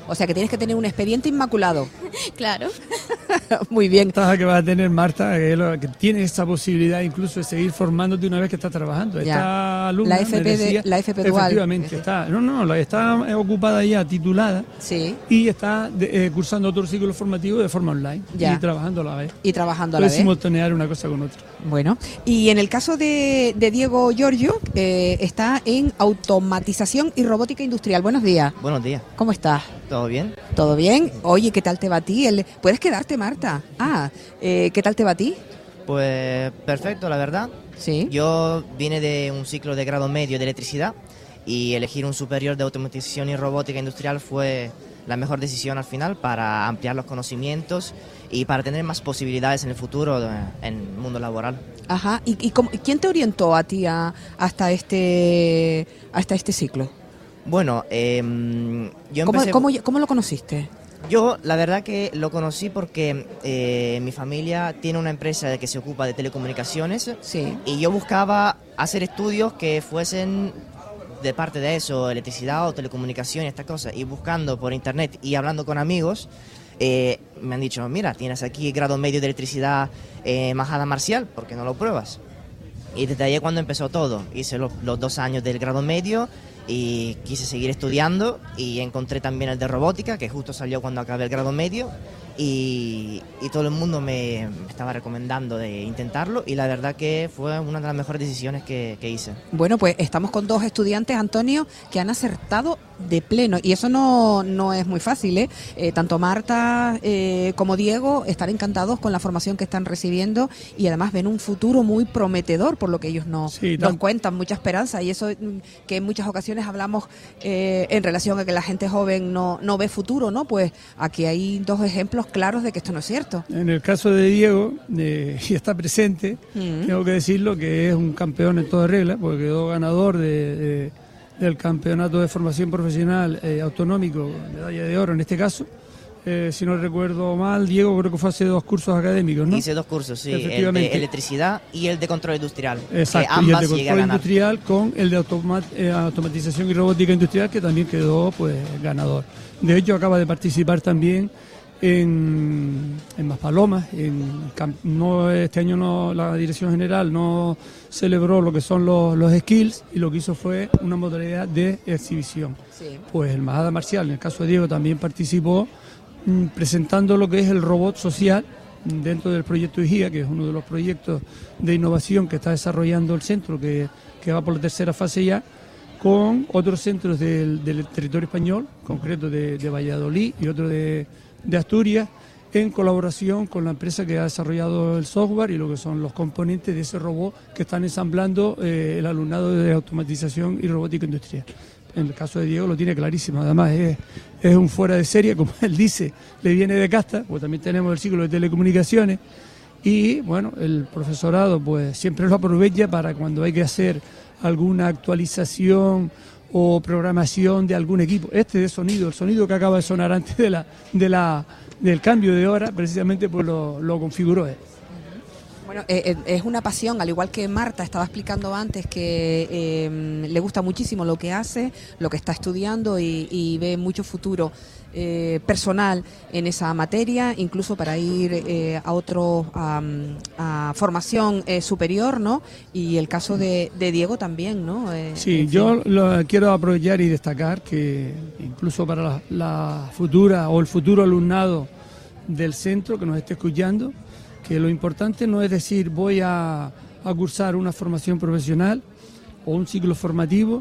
O sea que tienes que tener un expediente inmaculado. Claro. Muy bien. La ventaja que vas a tener, Marta, que, es lo, que tienes esa posibilidad incluso de seguir formándote una vez que estás trabajando. Ya. Esta alumna La F P, me decía, de, la F P dual. Efectivamente, está, no, no, la está ocupada ya, titulada, sí. y está de, eh, cursando otro ciclo formativo de forma online ya. y trabajando a la vez. Y trabajando a la Puedes vez. simultanear una cosa con otra. Bueno, y en el caso de, de Diego Giorgio, eh, está en automatización y robótica industrial. Buenos días. Buenos días. ¿Cómo estás? ¿Todo bien? ¿Todo bien? Oye, ¿qué tal te va a ti? El... ¿Puedes quedarte, Marta? Ah, eh, ¿qué tal te va a ti? Pues perfecto, la verdad. Sí. Yo vine de un ciclo de grado medio de electricidad y elegir un superior de automatización y robótica industrial fue la mejor decisión al final para ampliar los conocimientos y para tener más posibilidades en el futuro de, en el mundo laboral. Ajá. ¿Y, y cómo, quién te orientó a ti a, hasta este hasta este ciclo? Bueno, eh, yo ¿Cómo, empecé... cómo, ¿Cómo lo conociste? Yo, la verdad que lo conocí porque eh, mi familia tiene una empresa que se ocupa de telecomunicaciones. Sí. Y yo buscaba hacer estudios que fuesen de parte de eso, electricidad o telecomunicación y estas cosas. Y buscando por internet y hablando con amigos, eh, me han dicho, mira, tienes aquí grado medio de electricidad eh, Majada Marcial, ¿por qué no lo pruebas? Y desde ahí es cuando empezó todo. Hice los, los dos años del grado medio y quise seguir estudiando y encontré también el de robótica, que justo salió cuando acabé el grado medio, y, y todo el mundo me, me estaba recomendando de intentarlo y la verdad que fue una de las mejores decisiones que, que hice. Bueno, pues estamos con dos estudiantes, Antonio, que han acertado de pleno y eso no, no es muy fácil, ¿eh? Eh, tanto Marta eh, como Diego están encantados con la formación que están recibiendo y además ven un futuro muy prometedor por lo que ellos nos, sí, nos cuentan, mucha esperanza y eso que en muchas ocasiones hablamos eh, en relación a que la gente joven no, no ve futuro, ¿no? Pues aquí hay dos ejemplos claros de que esto no es cierto. En el caso de Diego, eh, y está presente, mm. tengo que decirlo que es un campeón en toda regla, porque quedó ganador de, de, del campeonato de formación profesional eh, autonómico, medalla de oro en este caso. Eh, si no recuerdo mal, Diego creo que fue hace dos cursos académicos, ¿no? Hice dos cursos, sí, el de electricidad y el de control industrial. Exacto, que ambas y el de control industrial con el de automat eh, automatización y robótica industrial, que también quedó pues ganador. De hecho, acaba de participar también en, en Maspalomas, en, no, este año no, la Dirección General no celebró lo que son los, los skills y lo que hizo fue una modalidad de exhibición. Sí. Pues el Majada Marcial, en el caso de Diego, también participó presentando lo que es el robot social dentro del proyecto I G I A, que es uno de los proyectos de innovación que está desarrollando el centro, que, que va por la tercera fase ya, con otros centros del, del territorio español, concreto de, de Valladolid y otro de, de Asturias, en colaboración con la empresa que ha desarrollado el software y lo que son los componentes de ese robot que están ensamblando eh, el alumnado de automatización y robótica industrial. En el caso de Diego lo tiene clarísimo, además es, es un fuera de serie, como él dice, le viene de casta, pues también tenemos el ciclo de telecomunicaciones y bueno, el profesorado pues siempre lo aprovecha para cuando hay que hacer alguna actualización o programación de algún equipo. Este de sonido, el sonido que acaba de sonar antes de la, de la, del cambio de hora, precisamente pues lo, lo configuró él. Bueno, eh, es una pasión, al igual que Marta estaba explicando antes que eh, le gusta muchísimo lo que hace, lo que está estudiando y, y ve mucho futuro eh, personal en esa materia, incluso para ir eh, a otro a, a formación eh, superior, ¿no? Y el caso de, de Diego también, ¿no? Eh, sí, yo lo quiero aprovechar y destacar que incluso para la, la futura o el futuro alumnado del centro que nos esté escuchando, que lo importante no es decir voy a, a cursar una formación profesional o un ciclo formativo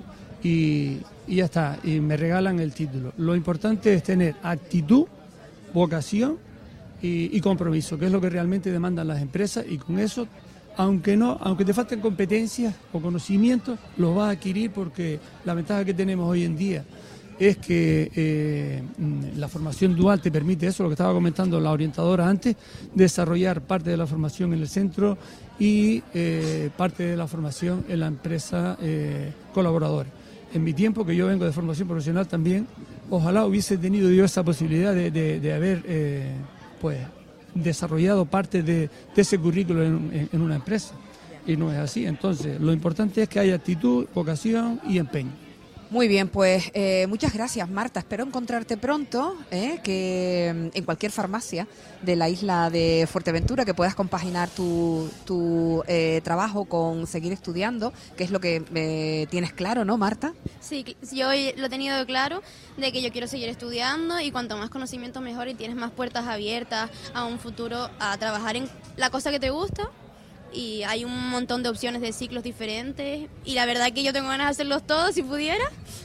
y, y ya está, y me regalan el título. Lo importante es tener actitud, vocación y, y compromiso, que es lo que realmente demandan las empresas y con eso, aunque no, aunque te falten competencias o conocimientos, los vas a adquirir porque la ventaja que tenemos hoy en día es que eh, la formación dual te permite eso, lo que estaba comentando la orientadora antes, desarrollar parte de la formación en el centro y eh, parte de la formación en la empresa eh, colaboradora. En mi tiempo, que yo vengo de formación profesional también, ojalá hubiese tenido yo esa posibilidad de, de, de haber eh, pues, desarrollado parte de, de ese currículo en, en, en una empresa. Y no es así. Entonces, lo importante es que haya actitud, vocación y empeño. Muy bien, pues eh, muchas gracias, Marta. Espero encontrarte pronto, eh, que en cualquier farmacia de la isla de Fuerteventura, que puedas compaginar tu, tu eh, trabajo con seguir estudiando, que es lo que eh, tienes claro, ¿no, Marta? Sí, yo lo he tenido claro, de que yo quiero seguir estudiando y cuanto más conocimiento mejor y tienes más puertas abiertas a un futuro, a trabajar en la cosa que te gusta. Y hay un montón de opciones de ciclos diferentes y la verdad que yo tengo ganas de hacerlos todos si pudiera.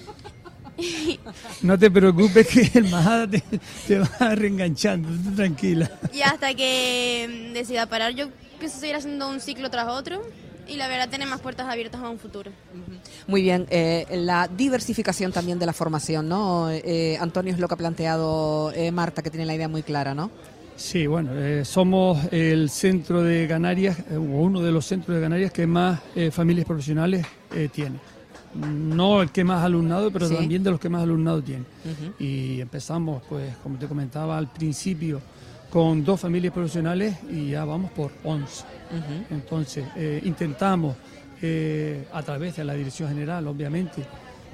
No te preocupes que el Majada te, te va reenganchando, tranquila. Y hasta que decida parar, yo pienso seguir haciendo un ciclo tras otro y la verdad tener más puertas abiertas a un futuro. Muy bien, eh, la diversificación también de la formación, ¿no? Eh, Antonio es lo que ha planteado eh, Marta, que tiene la idea muy clara, ¿no? Sí, bueno, eh, somos el centro de Canarias, eh, uno de los centros de Canarias que más eh, familias profesionales eh, tiene. No el que más alumnado, pero ¿sí? También de los que más alumnado tiene. Uh-huh. Y empezamos, pues, como te comentaba al principio, con dos familias profesionales y ya vamos por once. Uh-huh. Entonces, eh, intentamos, eh, a través de la Dirección General, obviamente,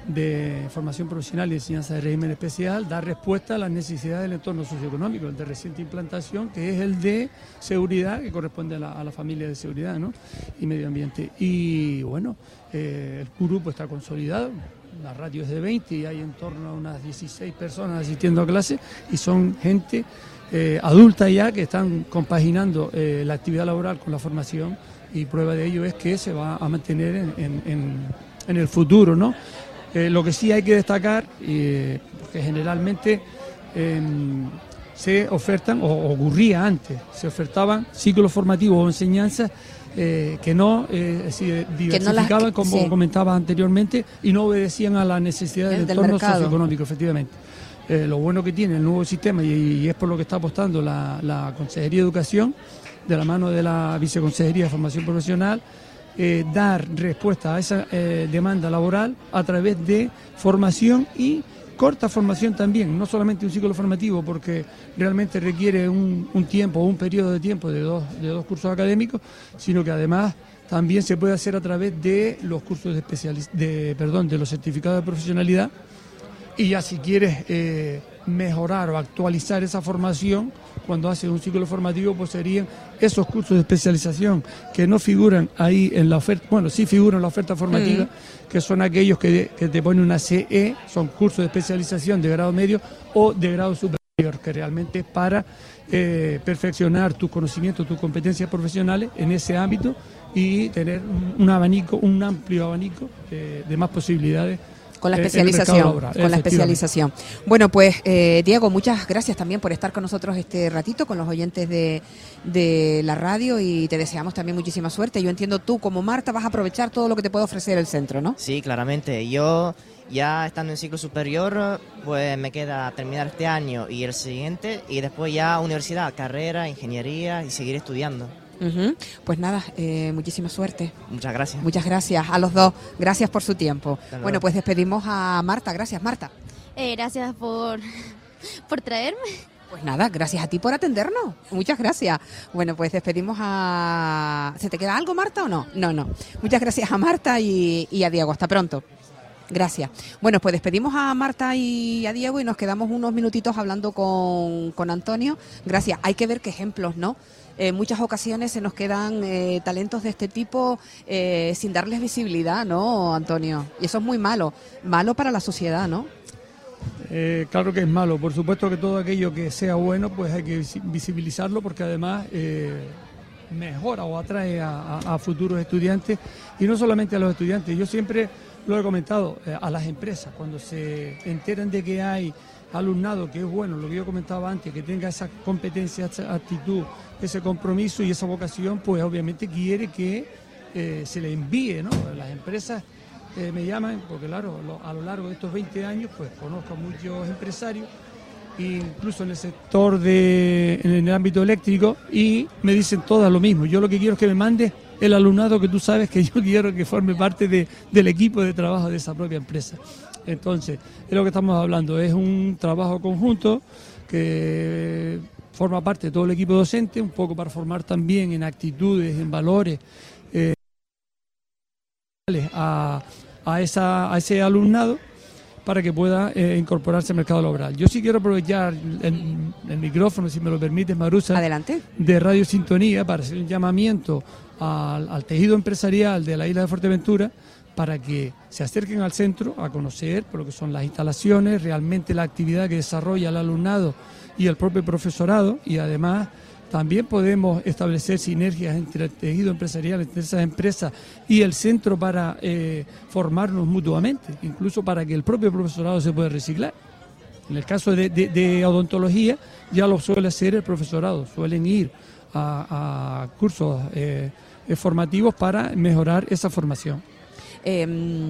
de formación profesional y enseñanza de régimen especial, dar respuesta a las necesidades del entorno socioeconómico, el de reciente implantación, que es el de seguridad, que corresponde a la, a la familia de seguridad, ¿no? Y medio ambiente. Y bueno, eh, el grupo está consolidado, la ratio es de veinte y hay en torno a unas dieciséis personas asistiendo a clases y son gente eh, adulta ya que están compaginando eh, la actividad laboral con la formación y prueba de ello es que se va a mantener en, en, en, en el futuro, ¿no? Eh, lo que sí hay que destacar, eh, que generalmente eh, se ofertan, o ocurría antes, se ofertaban ciclos formativos o enseñanzas eh, que no eh, se diversificaban, no las, como sí. comentaba anteriormente, y no obedecían a las necesidades del, del entorno mercado. Socioeconómico, efectivamente. Eh, lo bueno que tiene el nuevo sistema, y, y es por lo que está apostando la, la Consejería de Educación, de la mano de la Viceconsejería de Formación Profesional, Eh, dar respuesta a esa eh, demanda laboral a través de formación y corta formación también, no solamente un ciclo formativo, porque realmente requiere un, un tiempo, un periodo de tiempo de dos, de dos cursos académicos, sino que además también se puede hacer a través de los cursos de especializ- de, perdón, de los certificados de profesionalidad. Y ya si quieres eh, mejorar o actualizar esa formación, cuando haces un ciclo formativo, pues serían esos cursos de especialización que no figuran ahí en la oferta, bueno, sí figuran en la oferta formativa, mm. que son aquellos que, que te ponen una C E, son cursos de especialización de grado medio o de grado superior, que realmente es para eh, perfeccionar tus conocimientos, tus competencias profesionales en ese ámbito y tener un, un abanico, un amplio abanico de, de más posibilidades. Con la especialización, laboral, con la especialización. Bueno, pues eh, Diego, muchas gracias también por estar con nosotros este ratito, con los oyentes de, de la radio, y te deseamos también muchísima suerte. Yo entiendo tú, como Marta, vas a aprovechar todo lo que te puede ofrecer el centro, ¿no? Sí, claramente. Yo, ya estando en ciclo superior, pues me queda terminar este año y el siguiente, y después ya universidad, carrera, ingeniería y seguir estudiando. Uh-huh. Pues nada, eh, muchísima suerte. Muchas gracias. Muchas gracias a los dos. Gracias por su tiempo. Bueno, pues despedimos a Marta. Gracias, Marta. Eh, gracias por, por traerme. Pues nada, gracias a ti por atendernos. Muchas gracias. Bueno, pues despedimos a... ¿Se te queda algo, Marta, o no? No, no. Muchas gracias a Marta y, y a Diego. Hasta pronto. Gracias. Bueno, pues despedimos a Marta y a Diego y nos quedamos unos minutitos hablando con, con Antonio. Gracias. Hay que ver qué ejemplos, ¿no? En muchas ocasiones se nos quedan eh, talentos de este tipo eh, sin darles visibilidad, ¿no, Antonio? Y eso es muy malo, malo para la sociedad, ¿no? Eh, claro que es malo. Por supuesto que todo aquello que sea bueno, pues hay que visibilizarlo, porque además eh, mejora o atrae a, a, a futuros estudiantes, y no solamente a los estudiantes. Yo siempre lo he comentado, eh, a las empresas, cuando se enteran de que hay alumnado que es bueno, lo que yo comentaba antes, que tenga esa competencia, esa actitud, ese compromiso y esa vocación, pues obviamente quiere que eh, se le envíe, ¿no? Las empresas eh, me llaman, porque claro, lo, a lo largo de estos veinte años, pues conozco a muchos empresarios, incluso en el sector de, en el ámbito eléctrico, y me dicen todas lo mismo. Yo lo que quiero es que me mandes el alumnado que tú sabes que yo quiero que forme parte de, del equipo de trabajo de esa propia empresa. Entonces, es lo que estamos hablando, es un trabajo conjunto que forma parte de todo el equipo docente, un poco para formar también en actitudes, en valores eh, a, a, esa, a ese alumnado, para que pueda eh, incorporarse al mercado laboral. Yo sí quiero aprovechar el, el micrófono, si me lo permite, Marusa, adelante, de Radio Sintonía, para hacer un llamamiento al, al tejido empresarial de la isla de Fuerteventura, para que se acerquen al centro a conocer por lo que son las instalaciones, realmente la actividad que desarrolla el alumnado y el propio profesorado, y además también podemos establecer sinergias entre el tejido empresarial, entre esas empresas y el centro para eh, formarnos mutuamente, incluso para que el propio profesorado se pueda reciclar. En el caso de, de, de odontología ya lo suele hacer el profesorado, suelen ir a, a cursos eh, formativos para mejorar esa formación. Eh,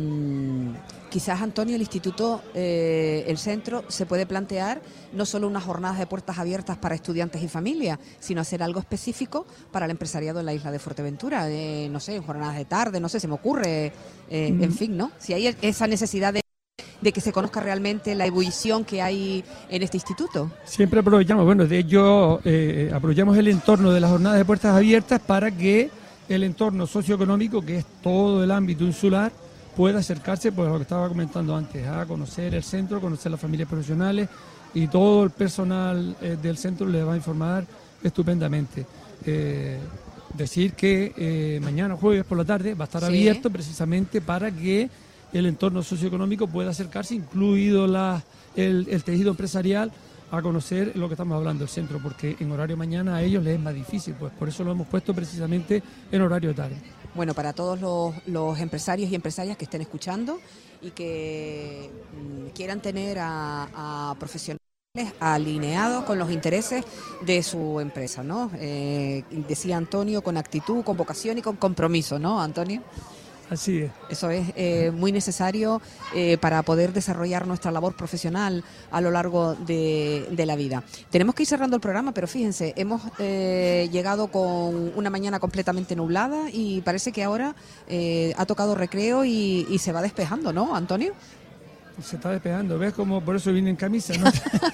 quizás, Antonio, el instituto, eh, el centro, se puede plantear no solo unas jornadas de puertas abiertas para estudiantes y familias, sino hacer algo específico para el empresariado en la isla de Fuerteventura, eh, no sé, jornadas de tarde, no sé, se me ocurre, eh, mm. en fin, ¿no? Si hay esa necesidad de, de que se conozca realmente la ebullición que hay en este instituto. Siempre aprovechamos, bueno, de ello eh, aprovechamos el entorno de las jornadas de puertas abiertas para que el entorno socioeconómico, que es todo el ámbito insular, pueda acercarse, pues lo que estaba comentando antes, a conocer el centro, conocer las familias profesionales, y todo el personal eh, del centro le va a informar estupendamente. Eh, decir que eh, mañana jueves por la tarde va a estar sí. abierto precisamente para que el entorno socioeconómico pueda acercarse, incluido la, el, el tejido empresarial, a conocer lo que estamos hablando, el centro, porque en horario mañana a ellos les es más difícil, pues por eso lo hemos puesto precisamente en horario de tarde. Bueno, para todos los, los empresarios y empresarias que estén escuchando y que mmm, quieran tener a, a profesionales alineados con los intereses de su empresa, ¿no? Eh, decía Antonio, con actitud, con vocación y con compromiso, ¿no, Antonio? Así es. Eso es eh, muy necesario eh, para poder desarrollar nuestra labor profesional a lo largo de, de la vida. Tenemos que ir cerrando el programa, pero fíjense, hemos eh, llegado con una mañana completamente nublada y parece que ahora eh, ha tocado recreo y, y se va despejando, ¿no, Antonio? Se está despejando, ¿ves? Como por eso vine en camisa, no,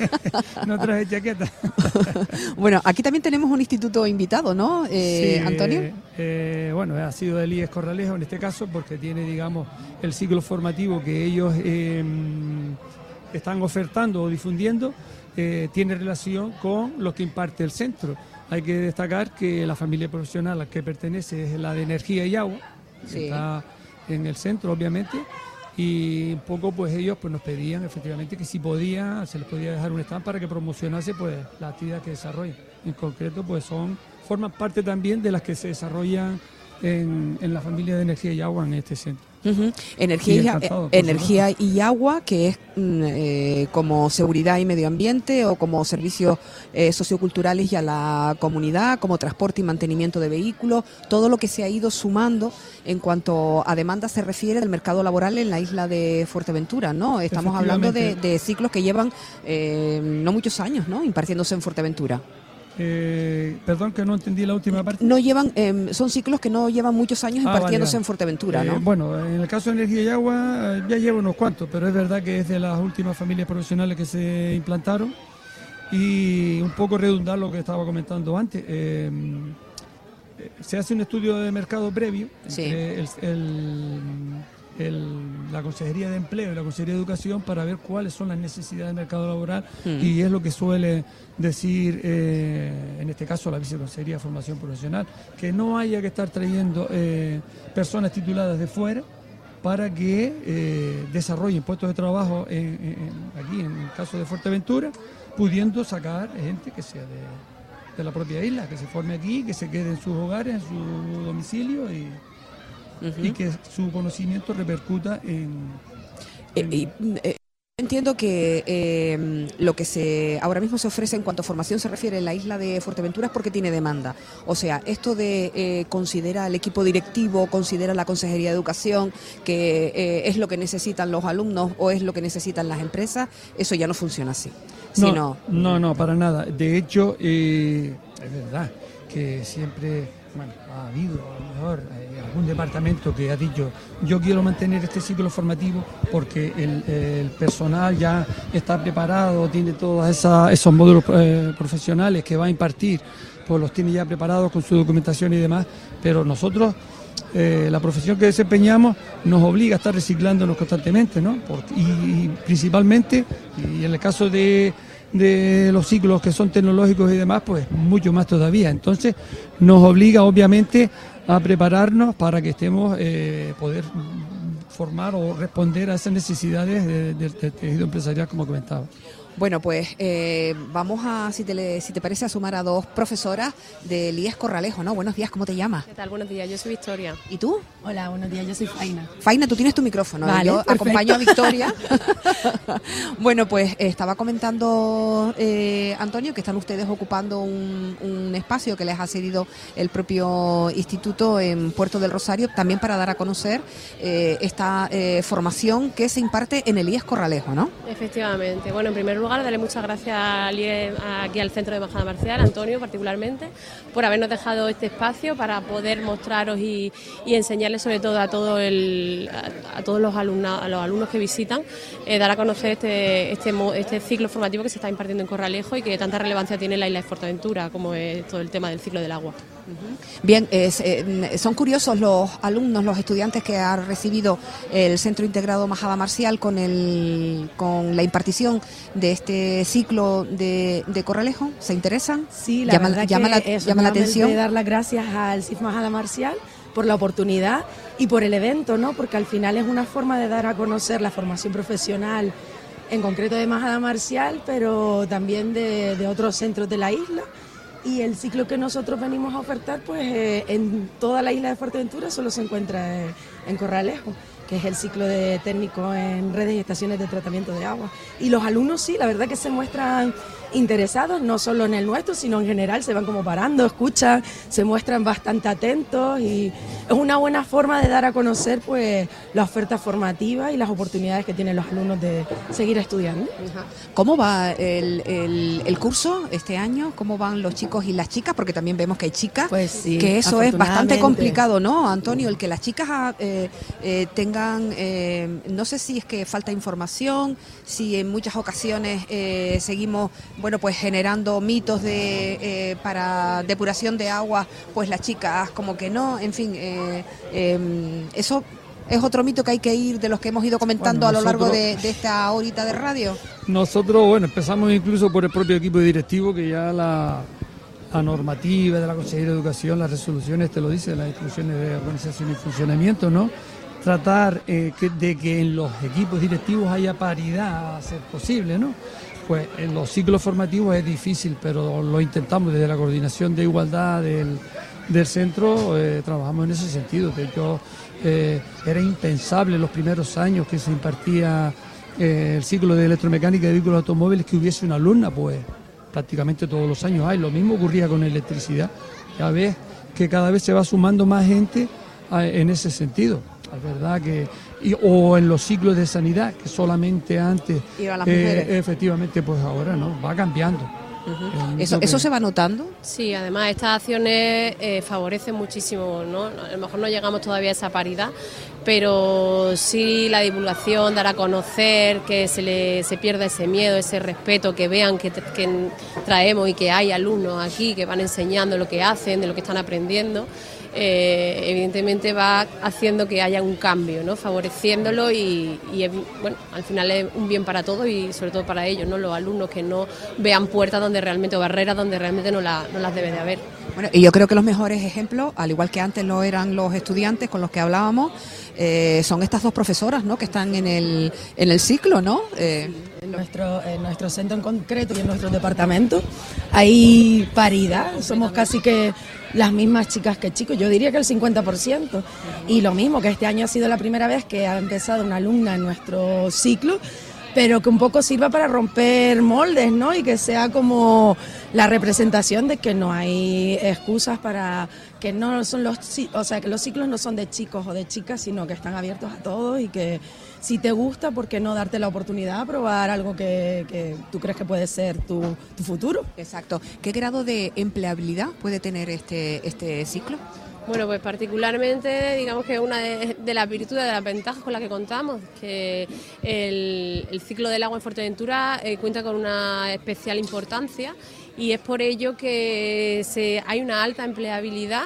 no traje chaqueta. Bueno, aquí también tenemos un instituto invitado, ¿no, eh, sí, Antonio? Eh, eh, bueno, ha sido el I E S Corralejo en este caso, porque tiene, digamos, el ciclo formativo que ellos eh, están ofertando o difundiendo, eh, tiene relación con lo que imparte el centro. Hay que destacar que la familia profesional a la que pertenece es la de energía y agua, sí. que está en el centro, obviamente. Y un poco pues ellos pues nos pedían efectivamente que si podía, se les podía dejar un stand para que promocionase pues la actividad que desarrollan. En concreto pues son, forman parte también de las que se desarrollan en, en la familia de energía y agua en este centro. Uh-huh. Energía, y, eh, energía y agua, que es eh, como seguridad y medio ambiente o como servicios eh, socioculturales y a la comunidad, como transporte y mantenimiento de vehículos, todo lo que se ha ido sumando en cuanto a demanda se refiere del mercado laboral en la isla de Fuerteventura, ¿no? Estamos hablando de, de ciclos que llevan eh, no muchos años, ¿no?, impartiéndose en Fuerteventura. Eh, perdón, que no entendí la última parte. No llevan, eh, son ciclos que no llevan muchos años ah, impartiéndose vale, vale. en Fuerteventura, ¿no? Eh, bueno, en el caso de energía y agua ya lleva unos cuantos, pero es verdad que es de las últimas familias profesionales que se implantaron y un poco redundar lo que estaba comentando antes. Eh, se hace un estudio de mercado previo sí. entre el, el, el, la Consejería de Empleo y la Consejería de Educación para ver cuáles son las necesidades del mercado laboral mm. y es lo que suele decir, eh, en este caso la Viceconsejería de Formación Profesional, que no haya que estar trayendo eh, personas tituladas de fuera para que eh, desarrollen puestos de trabajo en, en, aquí en el caso de Fuerteventura, pudiendo sacar gente que sea de, de la propia isla, que se forme aquí, que se quede en sus hogares, en su domicilio y, uh-huh. y que su conocimiento repercuta en... en eh, eh, Entiendo que eh, lo que se ahora mismo se ofrece en cuanto a formación se refiere en la isla de Fuerteventura es porque tiene demanda. O sea, esto de eh, considera al equipo directivo, considera la Consejería de Educación, que eh, es lo que necesitan los alumnos o es lo que necesitan las empresas, eso ya no funciona así. No, Sino, no, no, para nada. De hecho, eh, es verdad que siempre, bueno, ha habido a lo mejor eh, algún departamento que ha dicho yo quiero mantener este ciclo formativo porque el, el personal ya está preparado, tiene todos esa, esos módulos eh, profesionales que va a impartir, pues los tiene ya preparados con su documentación y demás, pero nosotros eh, la profesión que desempeñamos nos obliga a estar reciclándonos constantemente, ¿no? Por, y, y principalmente, y en el caso de, de los ciclos que son tecnológicos y demás, pues mucho más todavía. Entonces nos obliga obviamente a prepararnos para que estemos, eh, poder formar o responder a esas necesidades del de, de tejido empresarial, como comentaba. Bueno, pues eh, vamos a, si te, le, si te parece, a sumar a dos profesoras del I E S Corralejo, ¿no? Buenos días, ¿cómo te llamas? ¿Qué tal? Buenos días, yo soy Victoria. ¿Y tú? Hola, buenos días, yo soy Faina. Faina, tú tienes tu micrófono, Vale, yo perfecto. acompaño a Victoria. Bueno, pues eh, estaba comentando eh, Antonio que están ustedes ocupando un, un espacio que les ha cedido el propio instituto en Puerto del Rosario, también para dar a conocer eh, esta eh, formación que se imparte en el I E S Corralejo, ¿no? Efectivamente. Bueno, en primer lugar, darle muchas gracias al I E S, aquí al Centro de Majada Marcial, Antonio particularmente, por habernos dejado este espacio para poder mostraros y, y enseñarles sobre todo a todo el, a, a todos los alumnos, a los alumnos que visitan, eh, dar a conocer este, este, este ciclo formativo que se está impartiendo en Corralejo y que tanta relevancia tiene en la isla de Fuerteventura, como es todo el tema del ciclo del agua. Bien, es, eh, son curiosos los alumnos, los estudiantes que ha recibido el Centro Integrado Majada Marcial con, el, con la impartición de este ciclo de, de Corralejo. ¿Se interesan? Sí, la llama, verdad llama que la, eso, llama la atención. dar las gracias al C I F Majada Marcial por la oportunidad y por el evento, ¿no? Porque al final es una forma de dar a conocer la formación profesional, en concreto de Majada Marcial, pero también de, de otros centros de la isla. Y el ciclo que nosotros venimos a ofertar, pues eh, en toda la isla de Fuerteventura solo se encuentra eh, en Corralejo, que es el ciclo de técnico en redes y estaciones de tratamiento de agua. Y los alumnos sí, la verdad que se muestran interesados, no solo en el nuestro, sino en general, se van como parando, escuchan, se muestran bastante atentos y es una buena forma de dar a conocer pues la oferta formativa y las oportunidades que tienen los alumnos de seguir estudiando. ¿Cómo va el, el, el curso este año? ¿Cómo van los chicos y las chicas? Porque también vemos que hay chicas, pues sí, que eso es bastante afortunadamente. complicado, ¿no, Antonio? El que las chicas eh, eh, tengan, eh, no sé si es que falta información, si en muchas ocasiones eh, seguimos, bueno, pues generando mitos de eh, para depuración de agua, pues las chicas como que no, en fin, eh, eh, eso es otro mito que hay que ir, de los que hemos ido comentando bueno, a lo largo de, de esta horita de radio. Nosotros, bueno, empezamos incluso por el propio equipo directivo, que ya la, la normativa de la Consejería de Educación, las resoluciones te lo dicen, las instrucciones de organización y funcionamiento, ¿no? Tratar eh, que, de que en los equipos directivos haya paridad a ser posible, ¿no? Pues en los ciclos formativos es difícil, pero lo intentamos desde la coordinación de igualdad del, del centro, eh, trabajamos en ese sentido. De hecho, eh, era impensable en los primeros años que se impartía eh, el ciclo de electromecánica de vehículos automóviles que hubiese una alumna, pues prácticamente todos los años hay. Lo mismo ocurría con electricidad. Ya ves que cada vez se va sumando más gente a, en ese sentido. Es verdad que, y, o en los ciclos de sanidad, que solamente antes, eh, efectivamente, pues ahora no, va cambiando. Uh-huh. ¿Eso, ¿Eso se va notando? Sí, además estas acciones eh, favorecen muchísimo, ¿no? A lo mejor no llegamos todavía a esa paridad, pero sí la divulgación, dar a conocer, que se le se pierda ese miedo, ese respeto, que vean que, que traemos y que hay alumnos aquí que van enseñando lo que hacen, de lo que están aprendiendo. Eh, evidentemente va haciendo que haya un cambio, ¿no? Favoreciéndolo y, y bueno, al final es un bien para todos y sobre todo para ellos, ¿no? Los alumnos que no vean puertas donde realmente o barreras donde realmente no, la, no las debe de haber. Bueno, y yo creo que los mejores ejemplos, al igual que antes lo eran los estudiantes con los que hablábamos, eh, son estas dos profesoras, ¿no? Que están en el en el ciclo, ¿no? Eh, en nuestro en nuestro centro en concreto y en nuestro departamento hay paridad, somos casi que las mismas chicas que chicos, yo diría que el cincuenta por ciento. Y lo mismo, que este año ha sido la primera vez que ha empezado una alumna en nuestro ciclo, pero que un poco sirva para romper moldes, ¿no? Y que sea como la representación de que no hay excusas para que no son los, o sea, que los ciclos no son de chicos o de chicas, sino que están abiertos a todos y que si te gusta, ¿por qué no darte la oportunidad a probar algo que, que tú crees que puede ser tu, tu futuro? Exacto. ¿Qué grado de empleabilidad puede tener este, este ciclo? Bueno, pues particularmente, digamos que una de, de las virtudes, de las ventajas con las que contamos, que el, el ciclo del agua en Fuerteventura eh, cuenta con una especial importancia y es por ello que se, hay una alta empleabilidad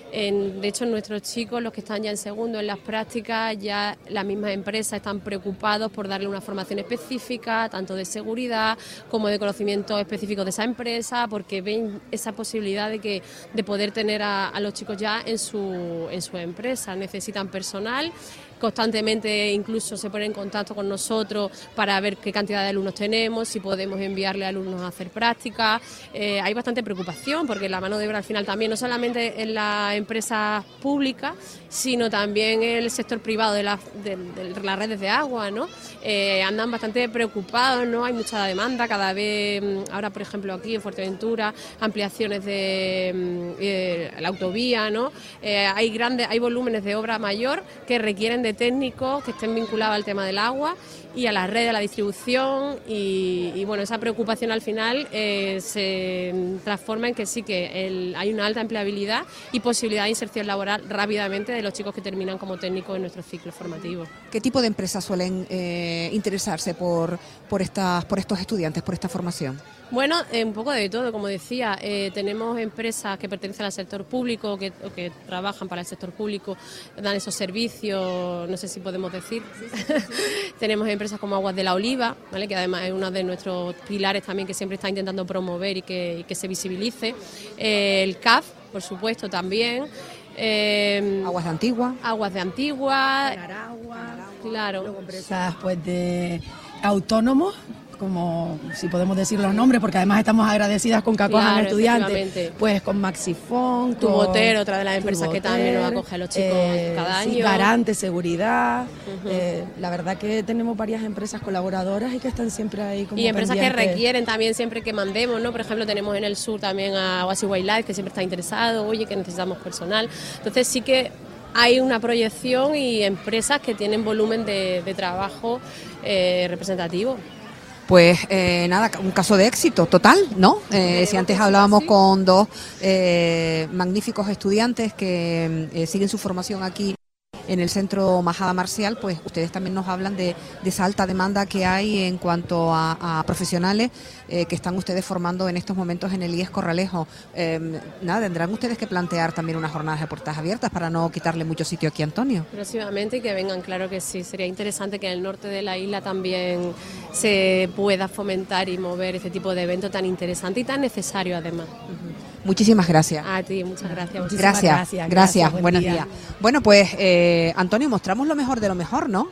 En, de hecho, nuestros chicos, los que están ya en segundo en las prácticas, ya las mismas empresas están preocupados por darle una formación específica, tanto de seguridad como de conocimiento específico de esa empresa, porque ven esa posibilidad de que de poder tener a, a los chicos ya en su, en su empresa. Necesitan personal. Constantemente incluso se ponen en contacto con nosotros para ver qué cantidad de alumnos tenemos, si podemos enviarle alumnos a hacer prácticas. Eh, hay bastante preocupación porque la mano de obra al final también, no solamente en las empresas públicas, sino también en el sector privado de, la, de, de las redes de agua, ¿no? Eh, andan bastante preocupados, ¿no? Hay mucha demanda cada vez, ahora por ejemplo aquí en Fuerteventura, ampliaciones de eh, la autovía, ¿no? Eh, hay grandes, hay volúmenes de obra mayor que requieren de técnicos que estén vinculados al tema del agua y a la red de la distribución y, y bueno, esa preocupación al final eh, se transforma en que sí que el, hay una alta empleabilidad y posibilidad de inserción laboral rápidamente de los chicos que terminan como técnicos en nuestros ciclos formativos. ¿Qué tipo de empresas suelen eh, interesarse por, por, estas, por estos estudiantes, por esta formación? Bueno, eh, un poco de todo, como decía, eh, tenemos empresas que pertenecen al sector público, que, o que trabajan para el sector público, dan esos servicios, no sé si podemos decir. Tenemos empresas como Aguas de la Oliva, ¿vale? Que además es uno de nuestros pilares también que siempre está intentando promover y que, y que se visibilice. Eh, el C A F, por supuesto, también. Eh, Aguas de Antigua. Aguas de Antigua. Agua, Claro. luego empresas pues de autónomos, como si podemos decir los nombres, porque además estamos agradecidas con que acojan Claro, a estudiantes, efectivamente. pues con Maxifón, Tu con Moter, otra de las empresas que Tuboter, también nos acoge a los chicos eh, cada sí, año. Garante, Seguridad, Ujú. eh, la verdad que tenemos varias empresas colaboradoras y que están siempre ahí como Y empresas que pendientes. requieren también siempre que mandemos, ¿no? Por ejemplo, tenemos en el sur también a Oasis Wildlife, que siempre está interesado, oye, que necesitamos personal. Entonces sí que hay una proyección y empresas que tienen volumen de, de trabajo eh, representativo. Pues eh, nada, un caso de éxito total, ¿no? Eh, si antes hablábamos con dos eh, magníficos estudiantes que eh, siguen su formación aquí en el Centro Majada Marcial, pues ustedes también nos hablan de, de esa alta demanda que hay en cuanto a, a profesionales eh, que están ustedes formando en estos momentos en el I E S Corralejo. Eh, nada, tendrán ustedes que plantear también unas jornadas de puertas abiertas para no quitarle mucho sitio aquí a Antonio. Próximamente y que vengan, claro que sí. Sería interesante que en el norte de la isla también se pueda fomentar y mover este tipo de evento tan interesante y tan necesario además. Muchísimas gracias. A ti, muchas gracias. Gracias, gracias, gracias, gracias, buen buenos día. días. Bueno, pues eh, Antonio, mostramos lo mejor de lo mejor, ¿no?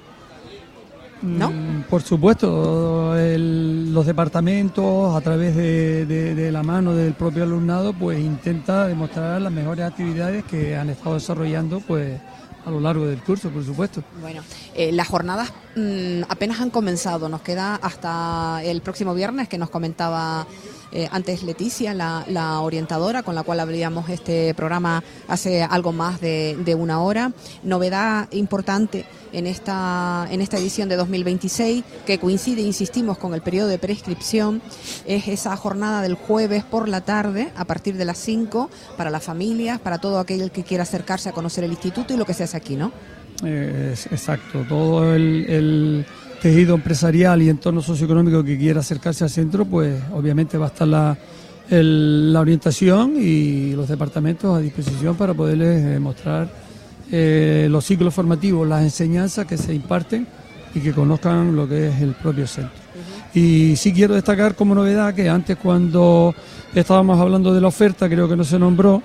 ¿No? Mm, por supuesto, el- los departamentos, a través de, de- de la mano del propio alumnado, pues intenta demostrar las mejores actividades que han estado desarrollando pues a lo largo del curso, por supuesto. Bueno, eh, las jornadas mm, apenas han comenzado, nos queda hasta el próximo viernes, que nos comentaba eh, antes Leticia, la, la orientadora con la cual abríamos este programa hace algo más de, de una hora. Novedad importante en esta, en esta edición de dos mil veintiséis, que coincide, insistimos, con el periodo de prescripción, es esa jornada del jueves por la tarde, a partir de las cinco, para las familias, para todo aquel que quiera acercarse a conocer el instituto y lo que se hace aquí, ¿no? Eh, es- exacto, todo el, el tejido empresarial y entorno socioeconómico que quiera acercarse al centro, pues obviamente va a estar la, el- la orientación y los departamentos a disposición para poderles eh, mostrar eh, los ciclos formativos, las enseñanzas que se imparten y que conozcan lo que es el propio centro. Y sí quiero destacar como novedad que antes, cuando estábamos hablando de la oferta, creo que no se nombró,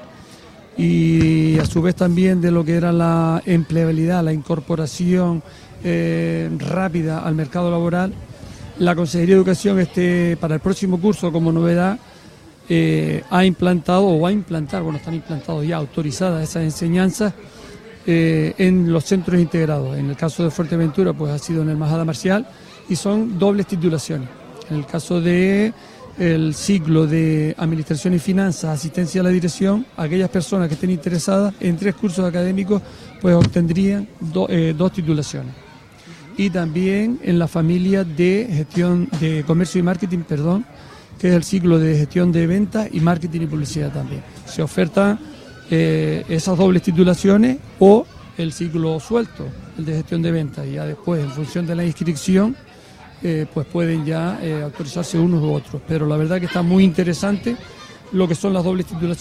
y a su vez también de lo que era la empleabilidad, la incorporación eh, rápida al mercado laboral. La Consejería de Educación, este, para el próximo curso, como novedad, eh, ha implantado o va a implantar, bueno, están implantados ya, autorizadas esas enseñanzas eh, en los centros integrados. En el caso de Fuerteventura, pues ha sido en el Majada Marcial y son dobles titulaciones. En el caso de el ciclo de Administración y Finanzas, Asistencia a la Dirección, aquellas personas que estén interesadas en tres cursos académicos, pues obtendrían do- eh, dos titulaciones. Y también en la familia de gestión de comercio y marketing, perdón, que es el ciclo de gestión de ventas y marketing y publicidad también. Se ofertan eh, esas dobles titulaciones o el ciclo suelto, el de gestión de ventas, y ya después, en función de la inscripción, eh, pues pueden ya eh, autorizarse unos u otros. Pero la verdad que está muy interesante lo que son las dobles titulaciones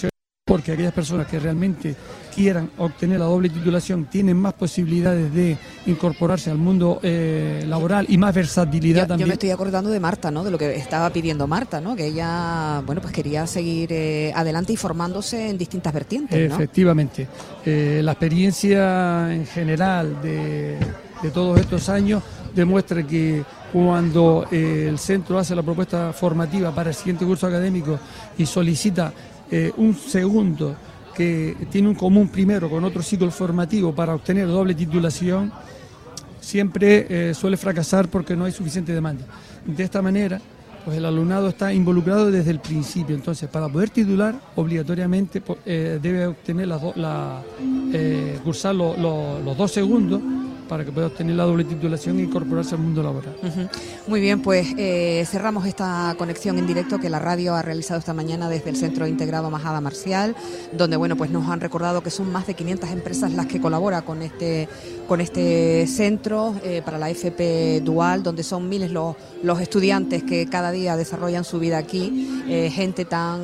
porque aquellas personas que realmente quieran obtener la doble titulación tienen más posibilidades de incorporarse al mundo eh, laboral y más versatilidad yo, también. Yo me estoy acordando de Marta, ¿no? De lo que estaba pidiendo Marta, ¿no? Que ella, bueno, pues quería seguir eh, adelante y formándose en distintas vertientes, ¿no? Efectivamente. Eh, la experiencia en general de, de todos estos años demuestra que cuando eh, el centro hace la propuesta formativa para el siguiente curso académico y solicita eh, un segundo que tiene un común primero con otro ciclo formativo para obtener doble titulación, siempre eh, suele fracasar porque no hay suficiente demanda. De esta manera, pues el alumnado está involucrado desde el principio. Entonces, para poder titular, obligatoriamente eh, debe obtener las do, la, eh, cursar lo, lo, los dos segundos para que pueda obtener la doble titulación e incorporarse al mundo laboral. Uh-huh. Muy bien, pues eh, cerramos esta conexión en directo que la radio ha realizado esta mañana desde el Centro Integrado Majada Marcial, donde bueno, pues nos han recordado que son más de quinientas empresas las que colaboran con este con este centro eh, para la F P Dual, donde son miles los, los estudiantes que cada día desarrollan su vida aquí, eh, gente tan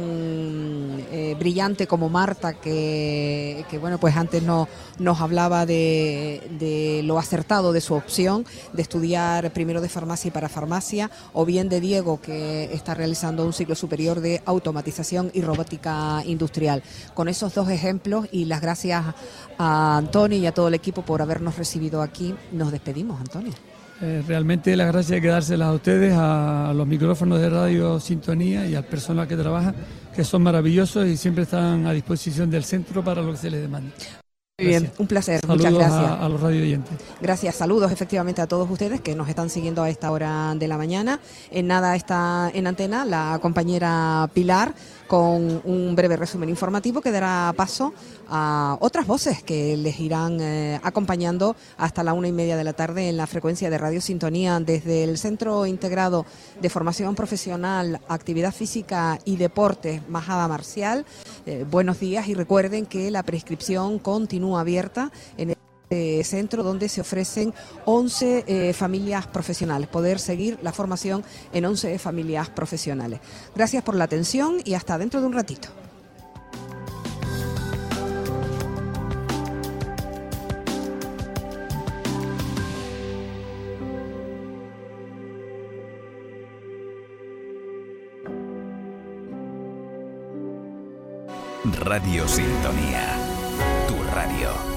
eh, brillante como Marta, que, que bueno, pues antes no, nos hablaba de, de lo acertado de su opción de estudiar primero de farmacia y para farmacia, o bien de Diego, que está realizando un ciclo superior de automatización y robótica industrial. Con esos dos ejemplos y las gracias a Antonio y a todo el equipo por habernos recibido aquí, nos despedimos, Antonio. Eh, realmente las gracias hay que dárselas a ustedes, a los micrófonos de Radio Sintonía y al personal que trabaja, que son maravillosos y siempre están a disposición del centro para lo que se les demande. Muy bien, un placer, saludos muchas gracias. A, a los radio oyentes. Gracias, saludos efectivamente a todos ustedes que nos están siguiendo a esta hora de la mañana. En nada está en antena la compañera Pilar con un breve resumen informativo que dará paso a otras voces que les irán eh, acompañando hasta la una y media de la tarde en la frecuencia de Radio Sintonía desde el Centro Integrado de Formación Profesional, Actividad Física y Deporte Majada Marcial. Eh, buenos días y recuerden que la prescripción continúa abierta en el Eh, centro donde se ofrecen once eh, familias profesionales, poder seguir la formación en once familias profesionales. Gracias por la atención y hasta dentro de un ratito. Radio Sintonía, tu radio.